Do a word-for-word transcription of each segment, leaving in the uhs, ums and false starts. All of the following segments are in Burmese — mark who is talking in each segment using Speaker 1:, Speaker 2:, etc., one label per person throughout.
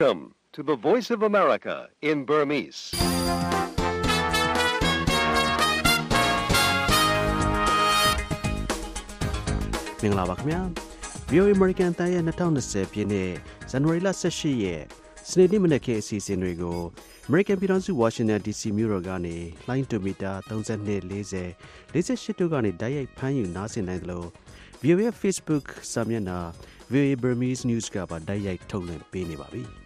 Speaker 1: Welcome to the Voice of America in Burmese.
Speaker 2: ။မင်္ဂလာပါခင်ဗျာ။ ဗီ အို အေ American တန်ရဲ့twenty twentyပြည့်နှစ်ဇန်နဝါရီလeighteenရက်စနေနေ့မနက်ခင်းအစီအစဉ်တွေကို American ပြည်ထောင်စု Washington ဒီ စီ မြို့တော်ကနေလိုင်းတူမီတာthirty-two, forty, forty-eightတို့ကနေတိုက်ရိုက်ဖမ်းယူနားဆင်နိုင်သလို ဗီ အို အေ ရဲ့ Facebook စာမျက်နှာ ဗီ အို အေ Burmese News ကပါတိုက်ရိုက်ထုတ်လွှင့်ပေးနေပါပြီ။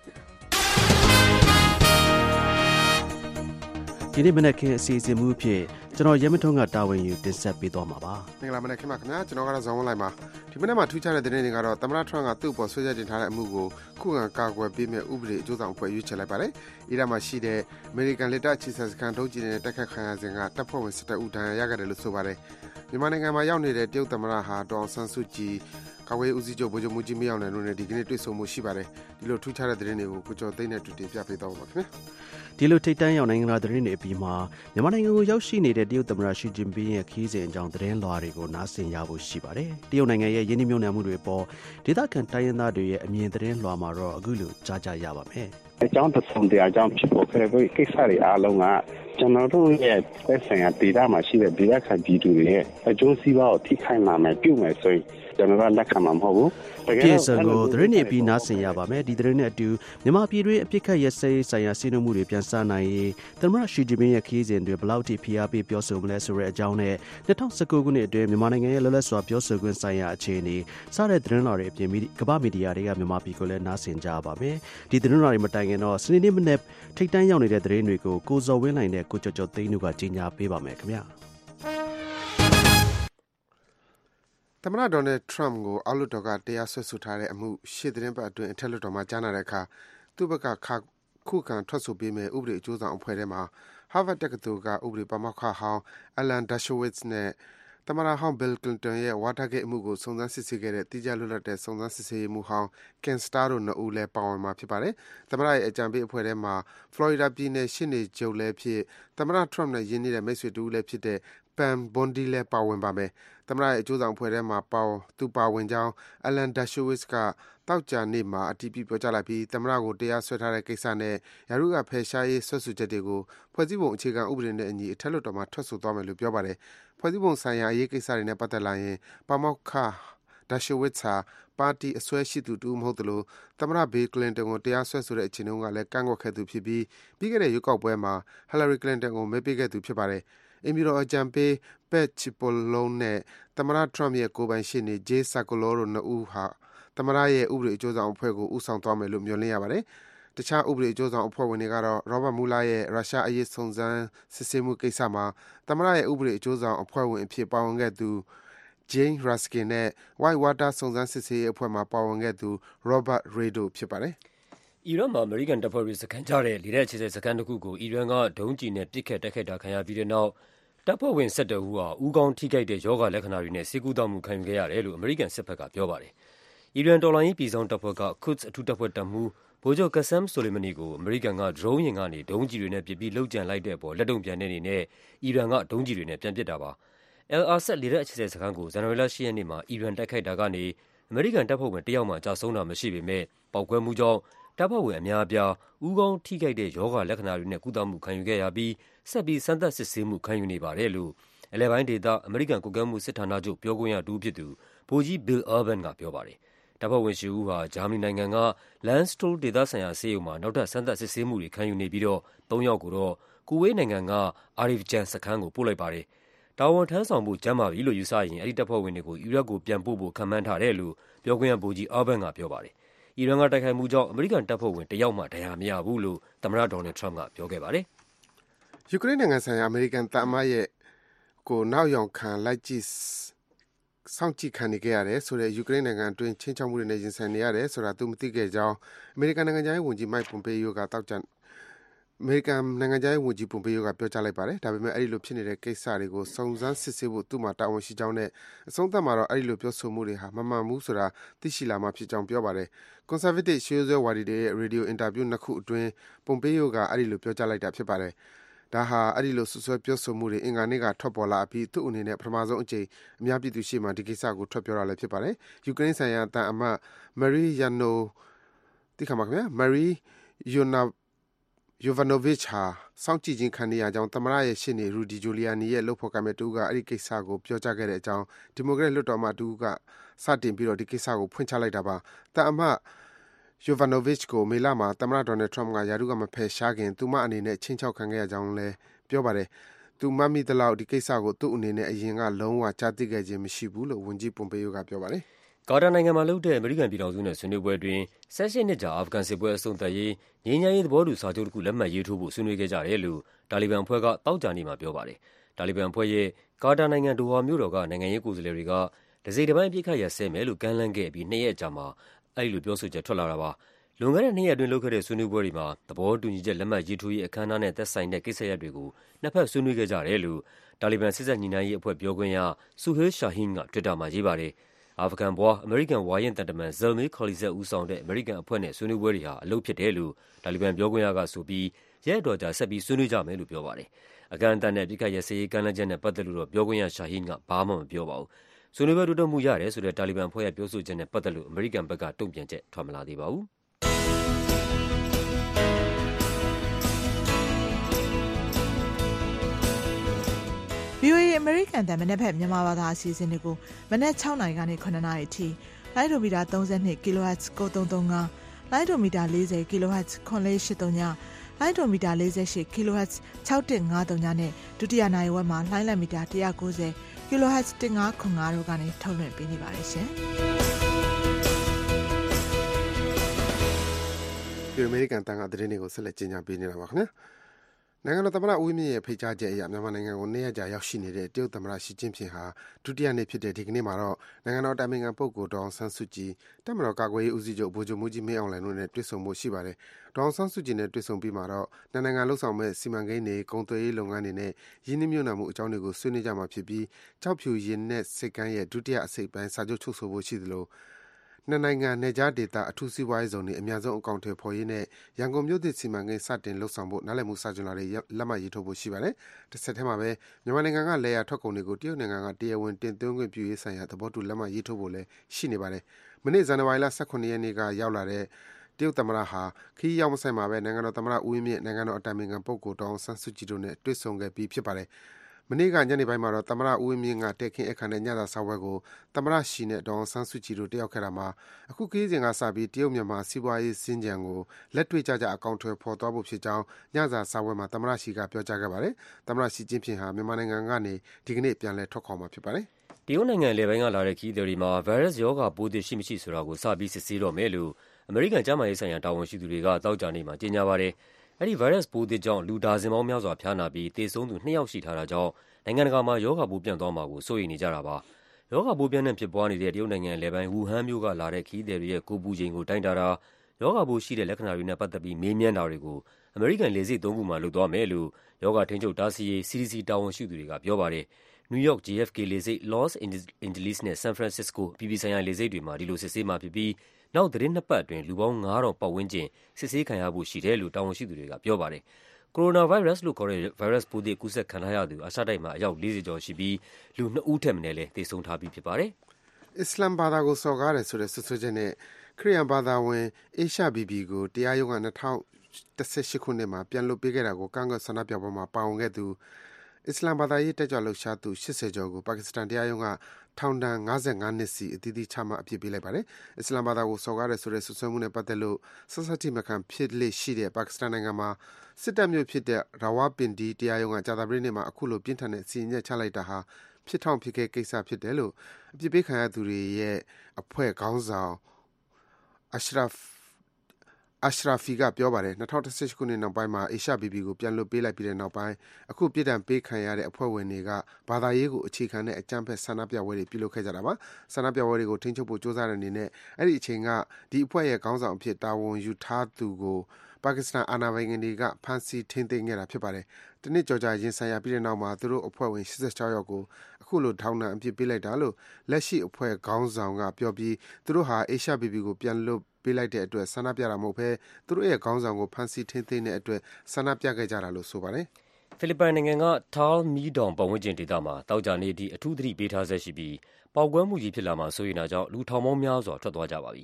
Speaker 2: ဒီနေ့မနက်ခင်းအစီအစဉ်မှုအဖြစ်ကျွန်တော်ရဲမထုံးကတာဝန်ယူတင်ဆက်ပေးသွားမှာပါ
Speaker 3: ။မင်္ဂလာမနက်ခင်းပါခင်ဗျာ။ကျွန်တော်ကတော့ဇောင်းဝန်းလိုက်ပါ။ဒီမနက်မှာထူးခြားတဲ့သတင်းတွေကတော့သမ္မတထရန့်ကသူ့ပေါ်ဆွဲချက်တင်ထားတဲ့အမှုကိုခုခံကာကွယ်ပေးမဲ့ဥပဒေအကျိုးဆောင်အဖွဲ့ရွေးချယ်လိုက်ပါတယ်။အီရန်မှာရှိတဲ့ American လက်တပ်အခြေစိုက်စခန်းဒုံးကျည်နဲ့တိုက်ခတ်ခံရစဉ်ကတပ်ဖွဲ့ဝင်elevenဦးဒဏ်ရာရခဲ့တယ်လို့ဆိုပါတယ်။မြန်မာနိုင်ငံမှာရောက်နေတဲ့တရုတ်သမ္မတဟာဒေါအောင်ဆန်းစုကြည်ကာကွယ်ဦးစီးချုပ်ဗိုလ်ချုပ်မှူးကြီးမင်းအောင်လှိုင်တို့နဲ့ဒီကနေ့တွေ့ဆုံမှုရှိပါတယ်။ဒီလိုထူးခြားတဲ့သတင်းတွေကိုကိုကျော်သိန်းနဲ့တူတင်ပြပေးသွားပါခင်ဗျာ
Speaker 2: ။ဒီလိုထိတ်တန့်ရောက်နိုင်ငံသားသတင်းတွေအပြီးမှာမြန်မာနိုင်ငံကိုရောက်ရှိနေတဲ့တရုတ်သမ္မတရှီကျင်းပင်းရဲ့ခီးစဉ်အကြောင်းသတင်းလွှာတွေကိုနားဆင်ရဖို့ရှိပါတယ်။တရုတ်နိုင်ငံရဲ့ယင်းနှိမ့်မြုံနှံမှုတွေပေါ်ဒေသခံတိုင်းရင်းသားတွေရဲ့အမြင်သတင်းလွှာမှာတော့အခုလိုကြားကြရပါမယ်
Speaker 4: ။အကြောင်းတစ်စုံတရာအကြောင်းဖြစ်ပေါ်ခဲ့တဲ့ကိစ္စတွေအားလုံးကကျွန်တော်တို့ရဲ့သက်ဆိုင်ရာဒေသမှာရှိတဲ့ဒေသခံပြည်သူတွေရဲ့အကျိုးစီးပွားကိုထိခိုက်မှာမယ်ပြုမယ်ဆိုရင်ကျွန်တော်ကလက်ခံမှာမဟုတ်ဘူး
Speaker 2: ။ပြည်စံကိုသတင်းတွေပြီးနားဆင်ရပါမယ်။ဒီသတင်းနဲ့အတူမြန်မာပြည်တွင်းအပြစ်ခတ်ရစဲဆိုင်ရာစီးနှမှုတွေပြန်စနိုင်ရေးသမ္မတရှီကျင်းပင်းရဲ့ခီးစဉ်တွေဘလောက်ထိဖိအားပေးပြောဆိုမလဲဆိုတဲ့အကြောင်းနဲ့twenty nineteenခုနှစ်အတွင်းမြန်မာနိုင်ငံရဲ့လွတ်လပ်စွာပြောဆိုခွင့်ဆိုင်ရာအခြေအနေစတဲ့သတင်းလွှာတွေအပြင်ကမ္ဘာမီဒီယာတွေကမြန်မာပြည်ကိုလည်းနားဆင်ကြပါမယ်။ဒီသတင်းလွှာတွေမတိုင်ခင်တော့စနေနေ့မနေ့ထိတ်တန့်ရောက်နေတဲ့သတင်းတွေကိုကိုဇော်ဝင်းနိုင်နဲ့ကိုကျော်ကျော်သိန်းတို့ကကြီးညာပေးပါမယ်ခင်ဗျာ။
Speaker 3: သမ္မတဒေါ်နယ်ထရန့်ကိုအောက်လွှတ်တော်ကတရားစွဲဆိုထားတဲ့အမှုရှေ့သတင်းပတ်အတွင်းအထက်လွှတ်တော်မှာကြားနာတဲ့အခါသူ့ဘက်ကခုခံထွက်ဆိုပေးမဲ့ဥပဒေအကျိုးဆောင်အဖွဲ့ထဲမှာ Harvard တက္ကသိုလ်ကဥပဒေပါမောက္ခဟောင်း Alan Dershowitz နဲ့သမ္မတဟောင်း Bill Clinton ရဲ့ Watergate အမှုကိုစုံစမ်းစစ်ဆေးခဲ့တဲ့တိကျလွတ်လပ်တဲ့စုံစမ်းစစ်ဆေးရေးမှူးဟောင်း Ken Starr တို့နှစ်ဦးလည်းပါဝင်မှာဖြစ်ပါတယ်။သမ္မတရဲ့အကြံပေးအဖွဲ့ထဲမှာ Florida ပြည်နယ်ရှေ့နေချုပ်လည်းဖြစ်သမ္မတထရန့်နဲ့ရင်းနှီးတဲ့မိတ်ဆွေတူလည်းဖြစ်တဲ့Pam Bondi လည်းပါဝင်ပါမယ်။သမ္မတရဲ့အကျိုးဆောင်အဖွဲ့ထဲမှာပါသူပါဝင်ကြောင်း Alan Dershowitz ကတောက်ကြနေ့မှာအတည်ပြုပြောကြားလိုက်ပြီးသမ္မတကိုတရားစွဲထားတဲ့ကိစ္စနဲ့ယာရုကဖယ်ရှားရေးဆွဲဆိုချက်တွေကိုဖွဲ့စည်းပုံအခြေခံဥပဒေနဲ့အညီအထက်လွှတ်တော်မှာထွက်ဆိုသွားမယ်လို့ပြောပါတယ်။ဖွဲ့စည်းပုံဆိုင်ရာအရေးကိစ္စတွေနဲ့ပတ်သက်လာရင်ပါမောက္ခDershowitz ဟာပါတီအစွဲရှိသူတူမဟုတ်သလိုသမ္မတ Bill Clinton ကိုတရားစွဲဆိုတဲ့အချိန်တုန်းကလည်းကန့်ကွက်ခဲ့သူဖြစ်ပြီးပြီးခဲ့တဲ့ရွေးကောက်ပွဲမှာ Hillary Clinton ကိုမဲပေးခဲ့သူဖြစ်ပါတယ်။အင်ပြည်တော်အကြံပေး Pat Cipollone နဲ့သမ္မတထရန့်ရဲ့ကိုယ်ပိုင်ရှေ့နေ Jay Sekulow တို့နှစ်ဦးဟာသမ္မတရဲ့ဥပဒေအကျိုးဆောင်အဖွဲ့ကိုဦးဆောင်သွားမယ်လို့မျှော်လင့်ရပါတယ်။တခြားဥပဒေအကျိုးဆောင်အဖွဲ့ဝင်တွေကတော့ Robert Mueller ရဲ့ရုရှားအရေးစုံစမ်းစစ်ဆေးမှုကိစ္စမှာသမ္မတရဲ့ဥပဒေအကျိုးဆောင်အဖွဲ့ဝင်အဖြစ်ပါဝင်ခဲ့သူJane Raskin နဲ့ Whitewater စုံစမ်းစစ်ဆေးရေးအဖွဲ့မှာပါဝင်ခဲ့သူ Robert Ray တို့ဖြစ်ပါတယ်
Speaker 5: ။အီရန်မှာအမေရိကန်တပ်ဖွဲ့တွေစခန်းချတဲ့လေတပ်အခြေစိုက်စခန်းတစ်ခုကိုအီရန်ကဒုံးကျည်နဲ့ပစ်ခတ်တိုက်ခိုက်တာခံရပြီးတဲ့နောက်တပ်ဖွဲ့ဝင်elevenဦးဟာဦးခေါင်းထိခိုက်တဲ့ရောဂါလက္ခဏာတွေနဲ့ဆေးကုသမှုခံယူခဲ့ရတယ်လို့အမေရိကန်စစ်ဘက်ကပြောပါတယ်။အီရန်တော်လှန်ရေးပြည်စောင့်တပ်ဖွဲ့က Quds အထူးတပ်ဖွဲ့တပ်မှူးဗိုလ်ချုပ် Qasem Soleimani ကိုအမေရိကန်ကဒရုန်းယာဉ်ကနေဒုံးကျည်တွေနဲ့ပစ်ပြီးလှုပ်ကြံလိုက်တဲ့အပေါ်လက်တုံ့ပြန်တဲ့အနေနဲ့အီရန်ကဒုံးကျည်တွေနဲ့ပြန်ပစ်တာပါ။ Al-Asad လေတပ်အခြေစိုက်စခန်းကိုဇန်နဝါရီလeightရက်နေ့မှာအီရန်တိုက်ခိုက်တာကနေအမေရိကန်တပ်ဖွဲ့ဝင်တစ်ယောက်မှကြာဆုံးတာမရှိပေမဲ့ပေါက်ကွဲမှုကြောင့်တပ်ဖွဲ့ဝင်အများအပြားဦးခေါင်းထိခိုက်တဲ့ရောဂါလက္ခဏာတွေနဲ့ကုသမှုခံယူခဲ့ရပြီးဆက်ပြီးစမ်းသပ်စစ်ဆေးမှုခံယူနေပါတယ်လို့အလဲပိုင်းဒေသအမေရိကန်ကွပ်ကဲမှုစစ်ဌာနချုပ်ပြောခွင့်ရတူဖြစ်သူဗိုလ်ကြီး Bill Urban ကပြောပါတယ်။တပ်ဖွဲ့ဝင်eightဦးဟာဂျာမနီနိုင်ငံက Landstuhl ဒေသဆိုင်ရာဆေးရုံမှာနောက်ထပ်စမ်းသပ်စစ်ဆေးမှုတွေခံယူနေပြီးတော့threeယောက်ကိုတော့ကူဝေးနိုင်ငံက Arifjan စခန်းကိုပို့လိုက်ပါတယ်။တာဝန်ထမ်းဆောင်မှုကျန်းမာပြီလို့ယူဆရင်အဲဒီတပ်ဖွဲ့ဝင်တွေကိုအီရတ်ကိုပြန်ပို့ဖို့ခန့်မှန်းထားတယ်လို့ပြောခွင့်ရဗိုလ်ကြီး Urban ကပြောပါတယ်။အီရန်ကတိုက်ခိုက်မှုကြောင့်အမေရိကန်တပ်ဖွဲ့ဝင်တစ်ယောက်မှဒဏ်ရာမရဘူးလို့သမ္မတဒေါ်နယ်ထရန့်ကပြောခဲ့ပါတယ်
Speaker 3: ။ယူကရိန်းနိုင်ငံဆိုင်ရာအမေရိကန်တပ်အမတ်ရဲ့ကိုနောက်ယောင်ခံလိုက်ကြည့်စောင့်ကြည့်ခံနေကြရတယ်ဆိုတဲ့ယူကရိန်းနိုင်ငံအတွင်းချင်းချောက်မှုတွေနဲ့ရင်ဆိုင်နေရတယ်ဆိုတာသူမသိခဲ့ကြောင်းအမေရိကန်နိုင်ငံသားဝန်ကြီး Mike Pompeo ကတောက်ကြအမေရိကန်နိုင်ငံသားဝန်ကြီး Pompeo ကပြောကြားလိုက်ပါတယ်။ဒါပေမဲ့အဲဒီလိုဖြစ်နေတဲ့ကိစ္စတွေကိုစုံစမ်းစစ်ဆေးဖို့သူ့မှာတာဝန်ရှိကြောင်းနဲ့အဆုံးသတ်မှာတော့အဲဒီလိုပြောဆိုမှုတွေဟာမမှန်ဘူးဆိုတာသိရှိလာမှဖြစ်ကြောင်းပြောပါတယ်။ Conservative ရှေးရိုးစွဲဝါဒီတွေရဲ့ရေဒီယိုအင်တာဗျူးနှစ်ခုအတွင်း Pompeo ကအဲဒီလိုပြောကြားလိုက်တာဖြစ်ပါတယ်။ဒါဟာအဲဒီလိုဆွဆွဲပြောဆိုမှုတွေအင်္ဂါနေ့ကထွက်ပေါ်လာပြီးသူ့အနေနဲ့ပထမဆုံးအကြိမ်အများပြည်သူရှေ့မှာဒီကိစ္စကိုထွက်ပြောတာလည်းဖြစ်ပါတယ်။ယူကရိန်းဆိုင်ရာတန်အမတ် Marie Yano တိခါမှာခင်ဗျာ Marie Yovanovich ဟာစောင့်ကြည့်ခြင်းခံနေရကြောင်းသမ္မတရဲ့ရှေ့နေ Rudy Giuliani ရဲ့လုပ်ဖော်ကိုင်မဲ့တူကအဲ့ဒီကိစ္စကိုပြောကြားခဲ့တဲ့အကြောင်းဒီမိုကရက်လွှတ်တော်မှတူကစတင်ပြီးတော့ဒီကိစ္စကိုဖွင့်ချလိုက်တာပါတအမတ် Yovanovich ကိုမေလမှာသမ္မတ Donald Trump ကယာရုကမဖယ်ရှားခင်သူမအနေနဲ့ချင်းချောက်ခံခဲ့ရကြောင်းလည်းပြောပါတယ်သူမမိသလောက်ဒီကိစ္စကိုသူ့အနေနဲ့အရင်ကလုံးဝကြားသိခဲ့ခြင်းမရှိဘူးလို့ဝန်ကြီးပွန်ပေယိုကပြောပါတယ်
Speaker 5: ကာတာနိုင်ငံမှာလုပ်တဲ့အမေရိကန်ပြည်ထောင်စုနဲ့ဆွေးနွေးပွဲအတွင်းဆယ်ရှစ်နှစ်ကြာအာဖဂန်စစ်ပွဲအဆုံးသတ်ရေးငြိမ်းချမ်းရေးသဘောတူစာချုပ်တစ်ခုလက်မှတ်ရေးထိုးဖို့ဆွေးနွေးခဲ့ကြတယ်လို့တာလီဘန်အဖွဲ့ကတောက်ကြနေမှာပြောပါတယ်။တာလီဘန်အဖွဲ့ရဲ့ကာတာနိုင်ငံဒိုဟာမြို့တော်ကနိုင်ငံရေးကိုယ်စားလှယ်တွေကဒစိတစ်ပိုင်းပြစ်ခတ်ရစဲမယ်လို့ကမ်းလှမ်းခဲ့ပြီးနှစ်ရက်အကြာမှာအဲ့လိုပြောဆိုချက်ထွက်လာတာပါ။လွန်ခဲ့တဲ့နှစ်ရက်အတွင်းလုပ်ခဲ့တဲ့ဆွေးနွေးပွဲတွေမှာသဘောတူညီချက်လက်မှတ်ရေးထိုးရေးအခမ်းအနားနဲ့သက်ဆိုင်တဲ့ကိစ္စရပ်တွေကိုနှစ်ဖက်ဆွေးနွေးခဲ့ကြတယ်လို့တာလီဘန်စစ်ဆက်ညီနိုင်ရေးအဖွဲ့ပြောခွင့်ရဆူဟေးရှာဟင်က Twitter မှာရေးပါတယ်။အာဖဂန်ဘွားအမေရိကန်ဝါရင့်တပ်တမန် Zalmay Khalilzad ဦးဆောင်တဲ့အမေရိကန်အဖွဲ့နဲ့ဆွေးနွေးပွဲတွေဟာအလုပ်ဖြစ်တယ်လို့တာလီဘန်ပြောခွင့်ရကဆိုပြီးရက်တော်ကြာဆက်ပြီးဆွေးနွေးကြမယ်လို့ပြောပါတယ်။အကန်အတန်နဲ့ပြစ်ခတ်ရစရေးကမ်းလှမ်းချက်နဲ့ပတ်သက်လို့တော့ပြောခွင့်ရရှာဟင်ကဘာမှမပြောပါဘူး။ဆွေးနွေးပွဲတိုးတက်မှုရတယ်ဆိုတဲ့တာလီဘန်အဖွဲ့ရဲ့ပြောဆိုချက်နဲ့ပတ်သက်လို့အမေရိကန်ဘက်ကတုံ့ပြန်ချက်ထွက်မလာသေးပါဘူး။
Speaker 6: ဗီအိုအေ အမေရိကန်တန်မနေ့ဖက်မြန်မာဘာသာအစီအစဉ်တွေကိုမနေ့၆နာရီကနေခုနှစ်နာရီအထိလိုင်းဒိုမီတာသုံး၂ kHz ကိုသုံးသုံး၅လိုင်းဒိုမီတာ၄၀ kHz ခွန်လေး၈၃ညလိုင်းဒိုမီတာ၄၈ kHz ၆၁၅၃ညနဲ့ဒုတိယနိုင်ဝက်မှာလိုင်းလက်မီတာ၁၉၀ kHz ၁၅ခွန်၅တို့ကနေထုတ်လွှင့်ပေးနေပါတယ်ရှင်
Speaker 3: ဒီအမေရိကန်တန်ကသတင်းတွေကိုဆက်လက်ကြီးညာပေးနေတာပါခင်ဗျာနိုင်ငံတော်သမ္မတဦးဝင်းမြင့်ရဲ့ဖိတ်ကြားချက်အရမြန်မာနိုင်ငံကိုနှစ်ရက်ကြာရောက်ရှိနေတဲ့တရုတ်သမ္မတရှီကျင်းဖျင်ဟာဒုတိယနေ့ဖြစ်တဲ့ဒီကနေ့မှာတော့နိုင်ငံတော်တိုင်ပင်ခံပုဂ္ဂိုလ်ဒေါအောင်ဆန်းစုကြည်တပ်မတော်ကာကွယ်ရေးဦးစီးချုပ်ဗိုလ်ချုပ်မှူးကြီးမင်းအောင်လှိုင်တို့နဲ့တွေ့ဆုံမှုရှိပါတယ်။ဒေါအောင်ဆန်းစုကြည်နဲ့တွေ့ဆုံပြီးမှာတော့နိုင်ငံလှုပ်ဆောင်မဲ့စီမံကိန်းတွေကုန်သွယ်ရေးလုပ်ငန်းတွေနဲ့ရင်းနှီးမြှုပ်နှံမှုအကြောင်းတွေကိုဆွေးနွေးကြမှာဖြစ်ပြီးကြောက်ဖြူရင်နဲ့စိတ်ကမ်းရဲ့ဒုတိယအစိပ်ပိုင်းစာချုပ်ချုပ်ဆိုဖို့ရှိသလိုနှစ်နိုင်ငံနယ်ခြားဒေသအထူးစီးပွားရေးဇုံတွေအများဆုံးအကောင့်တွေဖော်ရေးနဲ့ရန်ကုန်မြို့သစ်စီမံကိန်းစတင်လှုပ်ဆောင်ဖို့နားလည်မှုစာချုပ်လာတွေလက်မှတ်ရေးထိုးဖို့ရှိပါတယ်။တစ်ဆက်တည်းမှာပဲမြန်မာနိုင်ငံကလေယာထွက်ကုန်တွေကိုတရုတ်နိုင်ငံကတရားဝင်တင်သွင်းခွင့်ပြုရေးဆိုင်ရာသဘောတူလက်မှတ်ရေးထိုးဖို့လည်းရှိနေပါတယ်။မနေ့ဇန်နဝါရီလ၁၇ရက်နေ့ကရောက်လာတဲ့တရုတ်သမ္မတဟာခီးရောက်မဆိုင်မှာပဲနိုင်ငံတော်သမ္မတဦးဝင်းမြင့်နိုင်ငံတော်အတိုင်ပင်ခံပုဂ္ဂိုလ်ဒေါအောင်ဆန်းစုကြည်တို့နဲ့တွေ့ဆုံခဲ့ပြီးဖြစ်ပါတယ်။မနေ့ကညနေပိုင်းမှာတော့သမ္မတဦးဝင်းမြင့်ကတက်ခင်းအခမ်းနဲ့ညစာစားပွဲကိုသမ္မတရှီနဲ့ဒေါအောင်ဆန်းစုကြည်တို့တက်ရောက်ခဲ့တာမှာအခုခီးစဉ်ကစပြီးတရုတ်မြန်မာစီးပွားရေးစင်ကြံကိုလက်တွေ့ကြကြအကောင့်ထွဲဖော်သွားဖို့ဖြစ်ကြောင်းညစာစားပွဲမှာသမ္မတရှီကပြောကြားခဲ့ပါတယ်။သမ္မတရှီကျင်းဖျင်ဟာမြန်မာနိုင်ငံကနေဒီကနေ့ပြန်လည်ထွက်ခွာမှာဖြစ်ပါတယ်
Speaker 5: ။တရုတ်နိုင်ငံလေပိုင်းကလာတဲ့ခီးသည်တွေမှာဗိုင်းရပ်စ်ရောဂါပိုးသစ်ရှိမရှိဆိုတာကိုစပြီးစစ်ဆေးတော့မယ်လို့အမေရိကန်ကျန်းမာရေးဆိုင်ရာတာဝန်ရှိသူတွေကတောက်ကြနေမှာကြေညာပါတယ်။အဲဒီဗိုင်းရပ်စ်ပိုးသစ်ကြောင့်လူဒါဇင်ပေါင်းများစွာဖျားနာပြီးသေဆုံးသူနှစ်ယောက်ရှိထားတာကြောင့်နိုင်ငံတကာမှာရောဂါပိုးပြန့်သွားမှာကိုစိုးရိမ်နေကြတာပါ။ရောဂါပိုးပြန့်နှံ့ဖြစ်ပွားနေတဲ့တရုတ်နိုင်ငံအလယ်ပိုင်းဝူဟန်မြို့ကလာတဲ့ခရီးသည်တွေရဲ့ကိုယ်ပူချိန်ကိုတိုင်းတာတာရောဂါပိုးရှိတဲ့လက္ခဏာတွေနဲ့ပတ်သက်ပြီးမေးမြန်းတာတွေကိုအမေရိကန်လေဆိပ်သုံးခုမှာလုပ်သွားမယ်လို့ရောဂါထိန်းချုပ်တားဆီးရေး စီ ဒီ စီ တာဝန်ရှိသူတွေကပြောပါတယ်။နယူးယောက် ဂျေ အက်ဖ် ကေ လေဆိပ်၊ Los Angeles နဲ့ San Francisco အပြည်ပြည်ဆိုင်ရာလေဆိပ်တွေမှာဒီလိုစစ်ဆေးမှာဖြစ်ပြီးနောက်သီတင်းနှစ်ပတ်အတွင်းလူပေါင်းငါးထောင်ပတ်ဝန်းကျင်စစ်ဆေးခံရဖို့ရှိတယ်လို့တာဝန်ရှိသူတွေကပြောပါတယ်။ကိုရိုနာဗိုင်းရပ်စ်လို့ခေါ်တဲ့ဗိုင်းရပ်စ်ပိုးသစ်ကူးစက်ခံထားရသူအာရှတိုက်မှာအယောက်၄၀ကျော်ရှိပြီးလူနှစ်ဦးထက်မနည်းလည်းသေဆုံးထားပြီးဖြစ်ပါတယ်
Speaker 3: ။အစ္စလာမ်ဘာသာကိုစော်ကားတယ်ဆိုတဲ့ဆွဆွချက်နဲ့ခရစ်ယာန်ဘာသာဝင်အေရှာဘီဘီကိုတရားရုံးက၂၀၁၈ခုနှစ်မှာပြန်လွှတ်ပေးခဲ့တာကိုကန့်ကွက်ဆန္ဒပြပွဲမှာပါဝင်ခဲ့သူအစ္စလာမ်ဘာသာရေးတက်ကြွလှုပ်ရှားသူ၈၀ကျော်ကိုပါကစ္စတန်တရားရုံးကထောင်ဒဏ်၅၅နှစ်စီအသီးသီးချမှတ်အပြစ်ပေးလိုက်ပါတယ်။အစ္စလာမ်ဘာသာကိုစော်ကားတယ်ဆိုတဲ့ဆွဆွဲမှုနဲ့ပတ်သက်လို့ဆက်စပ်တိမခံဖြစ်လေရှိတဲ့ပါကစ္စတန်နိုင်ငံမှာစစ်တပ်မျိုးဖြစ်တဲ့ရာဝါပင်ဒီတရားရုံးကကြာသပတေးနေ့မှာအခုလိုပြင်းထန်တဲ့စီရင်ချက်ချလိုက်တာဟာဖြစ်ထောင်ဖြစ်ခဲ့ကိစ္စဖြစ်တယ်လို့အပြစ်ပေးခံရသူတွေရဲ့အဖွဲ့ခေါင်းဆောင်အရှရာဖ်အရှရာဖီကပြောပါတယ်၂၀၁၈ခုနှစ်နောက်ပိုင်းမှာအေရှာဘီဘီကိုပြန်လွှတ်ပေးလိုက်ပြီးတဲ့နောက်ပိုင်းအခုပြည်တံပေးခံရတဲ့အဖွဲ့ဝင်တွေကဘာသာရေးကိုအခြေခံတဲ့အကြမ်းဖက်ဆန္ဒပြပွဲတွေပြုလုပ်ခဲ့ကြတာပါဆန္ဒပြပွဲတွေကိုထိန်းချုပ်ဖို့ကြိုးစားတဲ့အနေနဲ့အဲ့ဒီအချိန်ကဒီအဖွဲ့ရဲ့ခေါင်းဆောင်အဖြစ်တာဝန်ယူထားသူကိုပါကစ္စတန်အာဏာပိုင်တွေကဖမ်းဆီးထိန်းသိမ်းခဲ့တာဖြစ်ပါတယ်။တနစ်ကြော်ကြာရင်ဆိုင်ရပြီးတဲ့နောက်မှာသူတို့အဖွဲ့ဝင်၈၆ယောက်ကိုအခုလိုထောင်ဒဏ်အပြစ်ပေးလိုက်တာလို့လက်ရှိအဖွဲ့ခေါင်းဆောင်ကပြောပြီးသူတို့ဟာအေရှာဘီဘီကိုပြန်လွှတ်ပေးလိုက်တဲ့အတွက်ဆန္ဒပြတာမဟုတ်ဘဲသူတို့ရဲ့ခေါင်းဆောင်ကိုဖမ်းဆီးထိန်းသိမ်းတဲ့အတွက်ဆန္ဒပြခဲ့ကြတာလို့ဆိုပါတယ်
Speaker 5: ။ဖိလစ်ပိုင်နိုင်ငံက Taal မီးတောင်ပတ်ဝန်းကျင်ဒေသမှာတောက်ကြနေသည့်အထူးသတိပေးထားဆဲရှိပြီးပေါက်ကွဲမှုကြီးဖြစ်လာမှာစိုးရိမ်တာကြောင့်လူထောင်ပေါင်းများစွာထွက်သွားကြပါပြီ။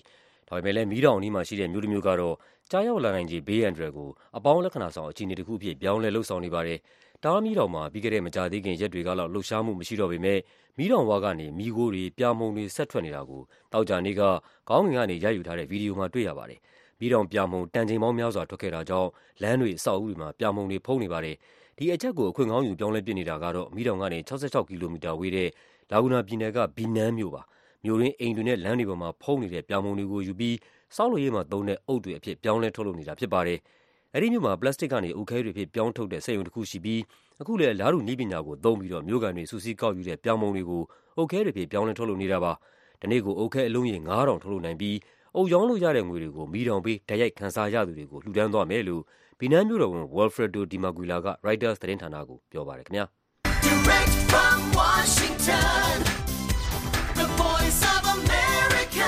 Speaker 5: ဒါပေမဲ့လည်းမီးတောင်အနီးမှာရှိတဲ့မြို့တစ်မြို့ကတော့ကြားရောက်လာနိုင်ခြေဘေးအန္တရာယ်ကိုအပေါင်းလက္ခဏာဆောင်အခြေအနေတစ်ခုအဖြစ်ပြောင်းလဲလှုပ်ဆောင်နေပါတယ်။တားမီးတောင်မှာပြီးခဲ့တဲ့မကြာသေးခင်ရက်တွေကလောက်လှုပ်ရှားမှုမရှိတော့ပေမဲ့မီးတောင်ဝါကနေမီးခိုးတွေပြာမှုန်တွေဆက်ထွက်နေတာကိုတောက်ကြနေ့ကခေါင်းငင်ကနေရိုက်ယူထားတဲ့ဗီဒီယိုမှာတွေ့ရပါတယ်။မီးတောင်ပြာမှုန်တန်ချိန်ပေါင်းများစွာထွက်ခဲ့တာကြောင့်လမ်းတွေအဆောက်အဦတွေမှာပြာမှုန်တွေဖုံးနေပါတယ်။ဒီအချက်ကိုအခွင့်ကောင်းယူပြောင်းလဲပြနေတာကတော့မီးတောင်ကနေ၆၆ကီလိုမီတာဝေးတဲ့လာဂူနာပြည်နယ်ကဘီနန်းမြို့ပါ။မြို့ရင်းအိမ်တွေနဲ့လမ်းတွေပေါ်မှာဖုံးနေတဲ့ပြာမှုန်တွေကိုယူပြီးဆောက်လုပ်ရေးမှာသုံးတဲ့အုပ်တွေအဖြစ်ပြောင်းလဲထုတ်လုပ်နေတာဖြစ်ပါတယ်။အဲဒီမြို့မှာပလတ်စတစ်ကနေအုပ်ခဲတွေဖြစ်ပြောင်းထုတ်တဲ့စက်ရုံတစ်ခုရှိပြီးအခုလည်းအလားတူနည်းပညာကိုသုံးပြီးတော့မြို့ကန်တွေစူးစီးကောက်ယူတဲ့ပြာမှုန်တွေကိုအုပ်ခဲတွေဖြစ်ပြောင်းလဲထုတ်လုပ်နေတာပါ။ဒီနေ့ကိုအုပ်ခဲအလုံးရေငါးထောင်ထုတ်လုပ်နိုင်ပြီးအုပ်ရောင်းလို့ရတဲ့ငွေတွေကိုမီးတောင်ပေးတိုက်ရိုက်ခန်းစားရသူတွေကိုလှူဒန်းသွားမယ်လို့ဘီနန်းမြို့တော်ဝန် Wilfredo Di Maguila က Reuters သတင်းဌာနကိုပြောပါတယ်ခင်ဗျာ။ Direct from Washington The Voice of America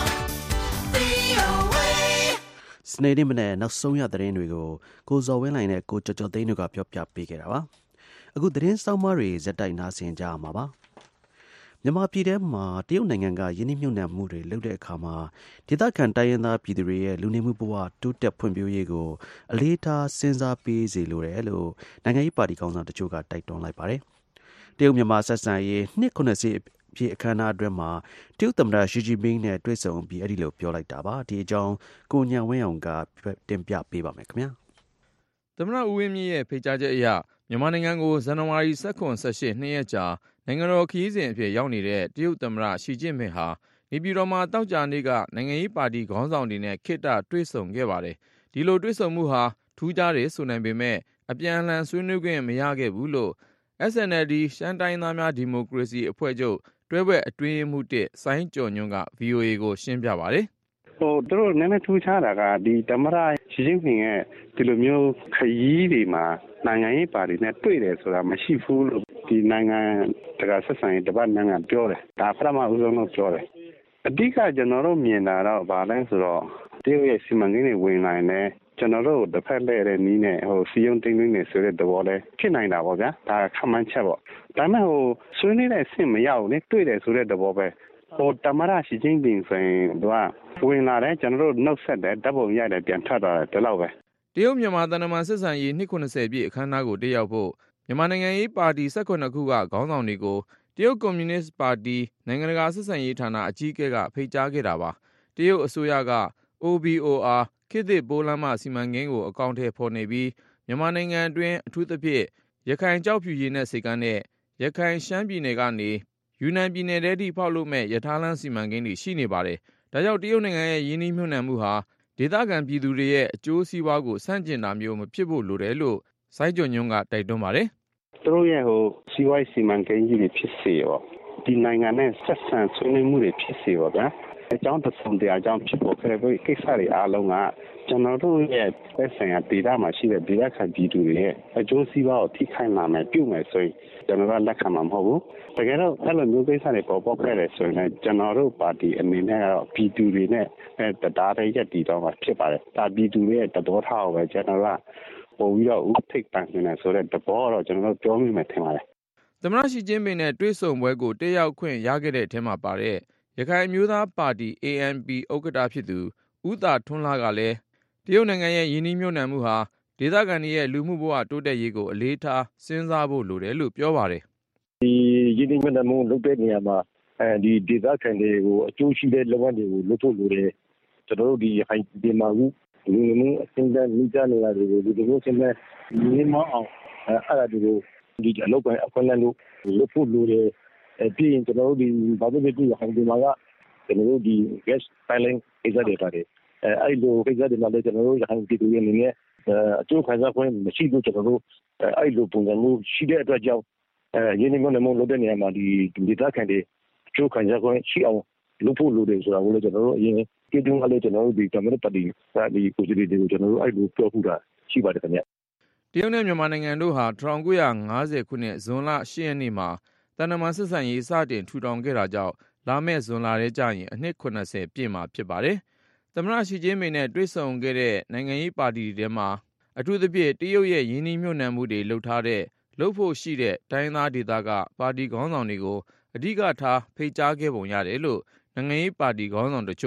Speaker 2: စနေနေ့မနေ့နောက်ဆုံးရသတင်းတွေကိုကိုဇော်ဝင်းလိုင်နဲ့ကိုကျော်ကျော်သိန်းတို့ကပြောပြပေးခဲ့တာပါအခုသတင်းစောင်းမတွေဇက်တိုက်နားဆင်ကြရမှာပါမြန်မာပြည်ထဲမှာတရုတ်နိုင်ငံကယင်းနှိမ့်ညွတ်နှံမှုတွေလုပ်တဲ့အခါမှာဒေသခံတိုင်းရင်းသားပြည်သူတွေရဲ့လူနေမှုဘဝတိုးတက်ဖွံ့ဖြိုးရေးကိုအလေးထားစဉ်းစားပေးစေလိုတယ်လို့နိုင်ငံရေးပါတီကောင်ဆောင်တချို့ကတိုက်တွန်းလိုက်ပါတယ်တရုတ်မြန်မာဆက်ဆံရေးနှစ်ခုနှစ်ပြည့်အခမ်းအနားအတွင်းမှာတရုတ်သမ္မတရှီဂျီပင်းနဲ့တွေ့ဆုံပြီးအဲ့ဒီလိုပြောလိုက်တာပါဒီအကြောင်းကိုညံဝင်းအောင်ကတင်ပြပေးပါမယ်ခင်ဗျာ
Speaker 7: သမ္မတဦးဝင်းမြင့်ရဲ့ဖိတ်ကြားချက်အရမြန်မာနိုင်ငံကိုဇန်နဝါရီ၁၇-၁၈နှစ်ရက်ကြာနိုင်ငံတော်ခရီးစဉ်အဖြစ်ရောက်နေတဲ့တရုတ်သမ္မတရှီကျင့်ပင်ဟာနေပြည်တော်မှာတောက်ကြနေ့ကနိုင်ငံရေးပါတီခေါင်းဆောင်တွေနဲ့ခေတ္တတွေ့ဆုံခဲ့ပါတယ်ဒီလိုတွေ့ဆုံမှုဟာထူးခြားတယ်ဆိုနိုင်ပေမဲ့အပြန်အလှန်ဆွေးနွေးခွင့်မရခဲ့ဘူးလို့ အက်စ် အန် အယ်လ် ဒီ ရှမ်းတိုင်းသားများဒီမိုကရေစီအဖွဲ့ချုပ်တွဲဘက်အတွင်းရေးမှူးတစ်စိုင်းကျော်ညွန့်က ဗွီအိုအေ ကိုရှင်းပြပါတယ်
Speaker 4: ဟိုသူတို့နည်းနည်းထူးခြားတာကဒီသမ္မတရှီကျင့်ပင်ရဲ့ဒီလိုမျိုးခရီးတွေမှာနိုင်ငံရေးပါတီနဲ့တွေ့တယ်ဆိုတာမရှိဘူးလို့ဒီနိုင်ငံတကာဆက်ဆံရေးတပတ်နိုင်ငံပြောတယ်ဒါပထမဦးဆုံးလို့ပြောတယ်အဓိကကျွန်တော်တို့မြင်တာတော့ဗာလဲဆိုတော့တရုတ်ရဲ့စီမံကိန်းတွေဝင်နိုင်တယ်ကျွန်တော်တို့တစ်ဖက်လဲတဲ့နီးနဲ့ဟိုစီယုံတင်းတင်းနေဆိုတဲ့သဘောလဲဖြစ်နိုင်တာပေါ့ဗျာဒါခမှန်းချက်ပေါ့ဒါပေမဲ့ဟိုဆွေးနွေးတဲ့အဆင့်မရောက်ဘူးလေတွေ့တယ်ဆိုတဲ့သဘောပဲဟိုသမ္မတရှီကျင့်ပင်ဆိုရင်သူကဝင်လာတယ်ကျွန်တော်တို့နှုတ်ဆက်တယ်ဓာတ်ပုံရိုက်တယ်ပြန်ထွက်သွားတယ်ဒီလောက်ပဲ
Speaker 7: တရုတ်မြန်မာသံတမန်ဆက်ဆံရေးနှစ်ခုနှစ်ဆယ်ပြည့်အခမ်းအနားကိုတက်ရောက်ဖို့မြန်မာနိုင်ငံရေးပါတီ၁၇ခုကခေါင်းဆောင်တွေကိုတရုတ်ကွန်မြူနစ်ပါတီနိုင်ငံတကာဆက်ဆံရေးဌာနအကြီးအကဲကဖိတ်ကြားခဲ့တာပါတရုတ်အစိုးရက အို ဘီ အို အာ ခေတ်သစ်ပိုးလမ်းမစီမံကိန်းကိုအကောင့်ထဲဖော်နေပြီးမြန်မာနိုင်ငံအတွင်းအထူးသဖြင့်ရခိုင်ကြောက်ဖြူရေနက်စိတ်ကမ်းနဲ့ရခိုင်ရှမ်းပြည်နယ်ကနေယူနန်ပြည်နယ်ထဲထိဖောက်လို့မဲ့ရထားလမ်းစီမံကိန်းတွေရှိနေပါတယ်။ဒါကြောင့်တရုတ်နိုင်ငံရဲ့ယင်းနှိမ့်ညွတ်နှံမှုဟာဒေသခံပြည်သူတွေရဲ့အကျိုးစီးပွားကိုဆန့်ကျင်တာမျိုးမဖြစ်ဖို့လိုတယ်လို့စိုင်းကျော်ညွန့်ကတိုက်တွန်းပါတယ်
Speaker 4: ။သူတို့ရဲ့ဟိုစီးပွားရေးစီမံကိန်းကြီးတွေဖြစ်စေရောဒီနိုင်ငံနဲ့ဆက်ဆံဆွေးနွေးမှုတွေဖြစ်စေရောဗျာ။အကြောင်းတစ်စုံတရာအကြောင်းဖြစ်ပေါ်ခဲ့တဲ့ကိစ္စတွေအားလုံးကကျွန်တော်တို့ရဲ့သက်ဆိုင်ရာဒေသမှာရှိတဲ့ဒေသခံပြည်သူတွေရဲ့အကျိုးစီးပွားကိုထိခိုက်လာမယ်ပြုမယ်ဆိုရင်ကျွန်တော်တို့လက်ခံမှာမဟုတ်ဘူး။တကယ်တော့အဲ့လိုမျိုးကိစ္စတွေပေါ်ပေါက်ခဲ့တယ်ဆိုရင်ကျွန်တော်တို့ပါတီအနေနဲ့ကတော့ပြည်သူတွေနဲ့တရားတည်းရက်တည်တော့မှာဖြစ်ပါတယ်။ဒါပြည်သူတွေရဲ့သဘောထားကိုပဲကျွန်တော်ကပို့ပြီးတော့ဥထိတ်ပန်နေဆိုတဲ့သဘောတော့ကျွန်တော်တို့ပြောမိမယ်ထင်ပါတယ်
Speaker 7: ။သမ္မတရှီကျင့်ပင်နဲ့တွေ့ဆုံပွဲကိုတက်ရောက်ခွင့်ရခဲ့တဲ့အထက်မှာပါတဲ့ရခိုင်အမျိုးသားပါတီ အေ အန် ပီ ဥက္ကဋ္ဌဖြစ်သူဦးသာထွန်းလှကလည်းတရုတ်နိုင်ငံရဲ့ယင်းနှိမ့်ညွတ်နှံမှုဟာဒေသခံတွေရဲ့လူမှုဘဝတိုးတက်ရေးကိုအလေးထားစဉ်းစားဖို့လိုတယ်လို့ပြောပါတယ်
Speaker 8: ။ဒီယင်းနှိမ့်ညွတ်နှံမှုလုပ်တဲ့နေရာမှာအဲဒီဒေသခံတွေကိုအကျိုးရှိတဲ့လုပ်ငန်းတွေကိုလုပ်ဖို့လိုတယ်။ကျွန်တော်တို့ဒီရခိုင်ပြည်မှာခုလူမှုအဆင့်အတန်းမိသားနေတာတွေကိုဒီလိုအဆင့်အတန်းမြင့်မအောင်အဲ့ဒါတွေကိုဒီအလုပ်ပိုင်းအခွင့်အလမ်းလို့လုပ်ဖို့လိုတယ်။ပြီးရင်ကျွန်တော်တို့ဒီဘာလို့လဲဒီရခိုင်ပြည်မှာကကျွန်တော်တို့ဒီ gas pipeline ကိစ္စတွေပါတယ်အဲအဲ့လိုကိစ္စတွေမှာလည်းကျွန်တော်တို့ရခိုင်ပြည်သူတွေအနေနဲ့အကျိုးခံစား권မရှိလို့ကျွန်တော်တို့အဲ့လိုပုံစံမျိုးရှိတဲ့အတွက်ကြောင့်အဲရင်းနှီးမြှုပ်နှံမှုလုပ်တဲ့နေရာမှာဒီဒေသခံတွေအကျိုးခံစား권ရှိအောင်လုပ်ဖို့လိုတယ်ဆိုတာကိုလည်းကျွန်တော်တို့အရင်ကြည့်တုန်းကလည်းကျွန်တော်တို့ဒီကမ္ဘာ့ပါတီဒီကိုစီတွေကိုကျွန်တော်တို့အဲ့လိုပြောခုတာရှိပါတယ်ခင်ဗျ
Speaker 7: တရုတ်နဲ့မြန်မာနိုင်ငံတို့ဟာ၁၉၅၀ခုနှစ်ဇွန်လ၈ရက်နေ့မှာတန်တမာဆက်ဆံရေးစတင်ထူထောင်ခဲ့တာကြောင့်လာမယ့်ဇွန်လထဲကျရင်အနှစ်၇၀ပြည့်မှာဖြစ်ပါတယ်။သမ္မတရှီကျင့်ပင်နဲ့တွေ့ဆုံခဲ့တဲ့နိုင်ငံရေးပါတီတွေထဲမှာအထူးသဖြင့်တရုတ်ရဲ့ယင်းနှိမ့်ညွတ်နှံမှုတွေလှုပ်ထားတဲ့လှုပ်ဖို့ရှိတဲ့တိုင်းသားဒေသကပါတီခေါင်းဆောင်တွေကိုအဓိကထားဖိတ်ကြားခဲ့ပုံရတယ်လို့နိုင်ငံရေးပါတီခေါင်းဆောင်တချို့က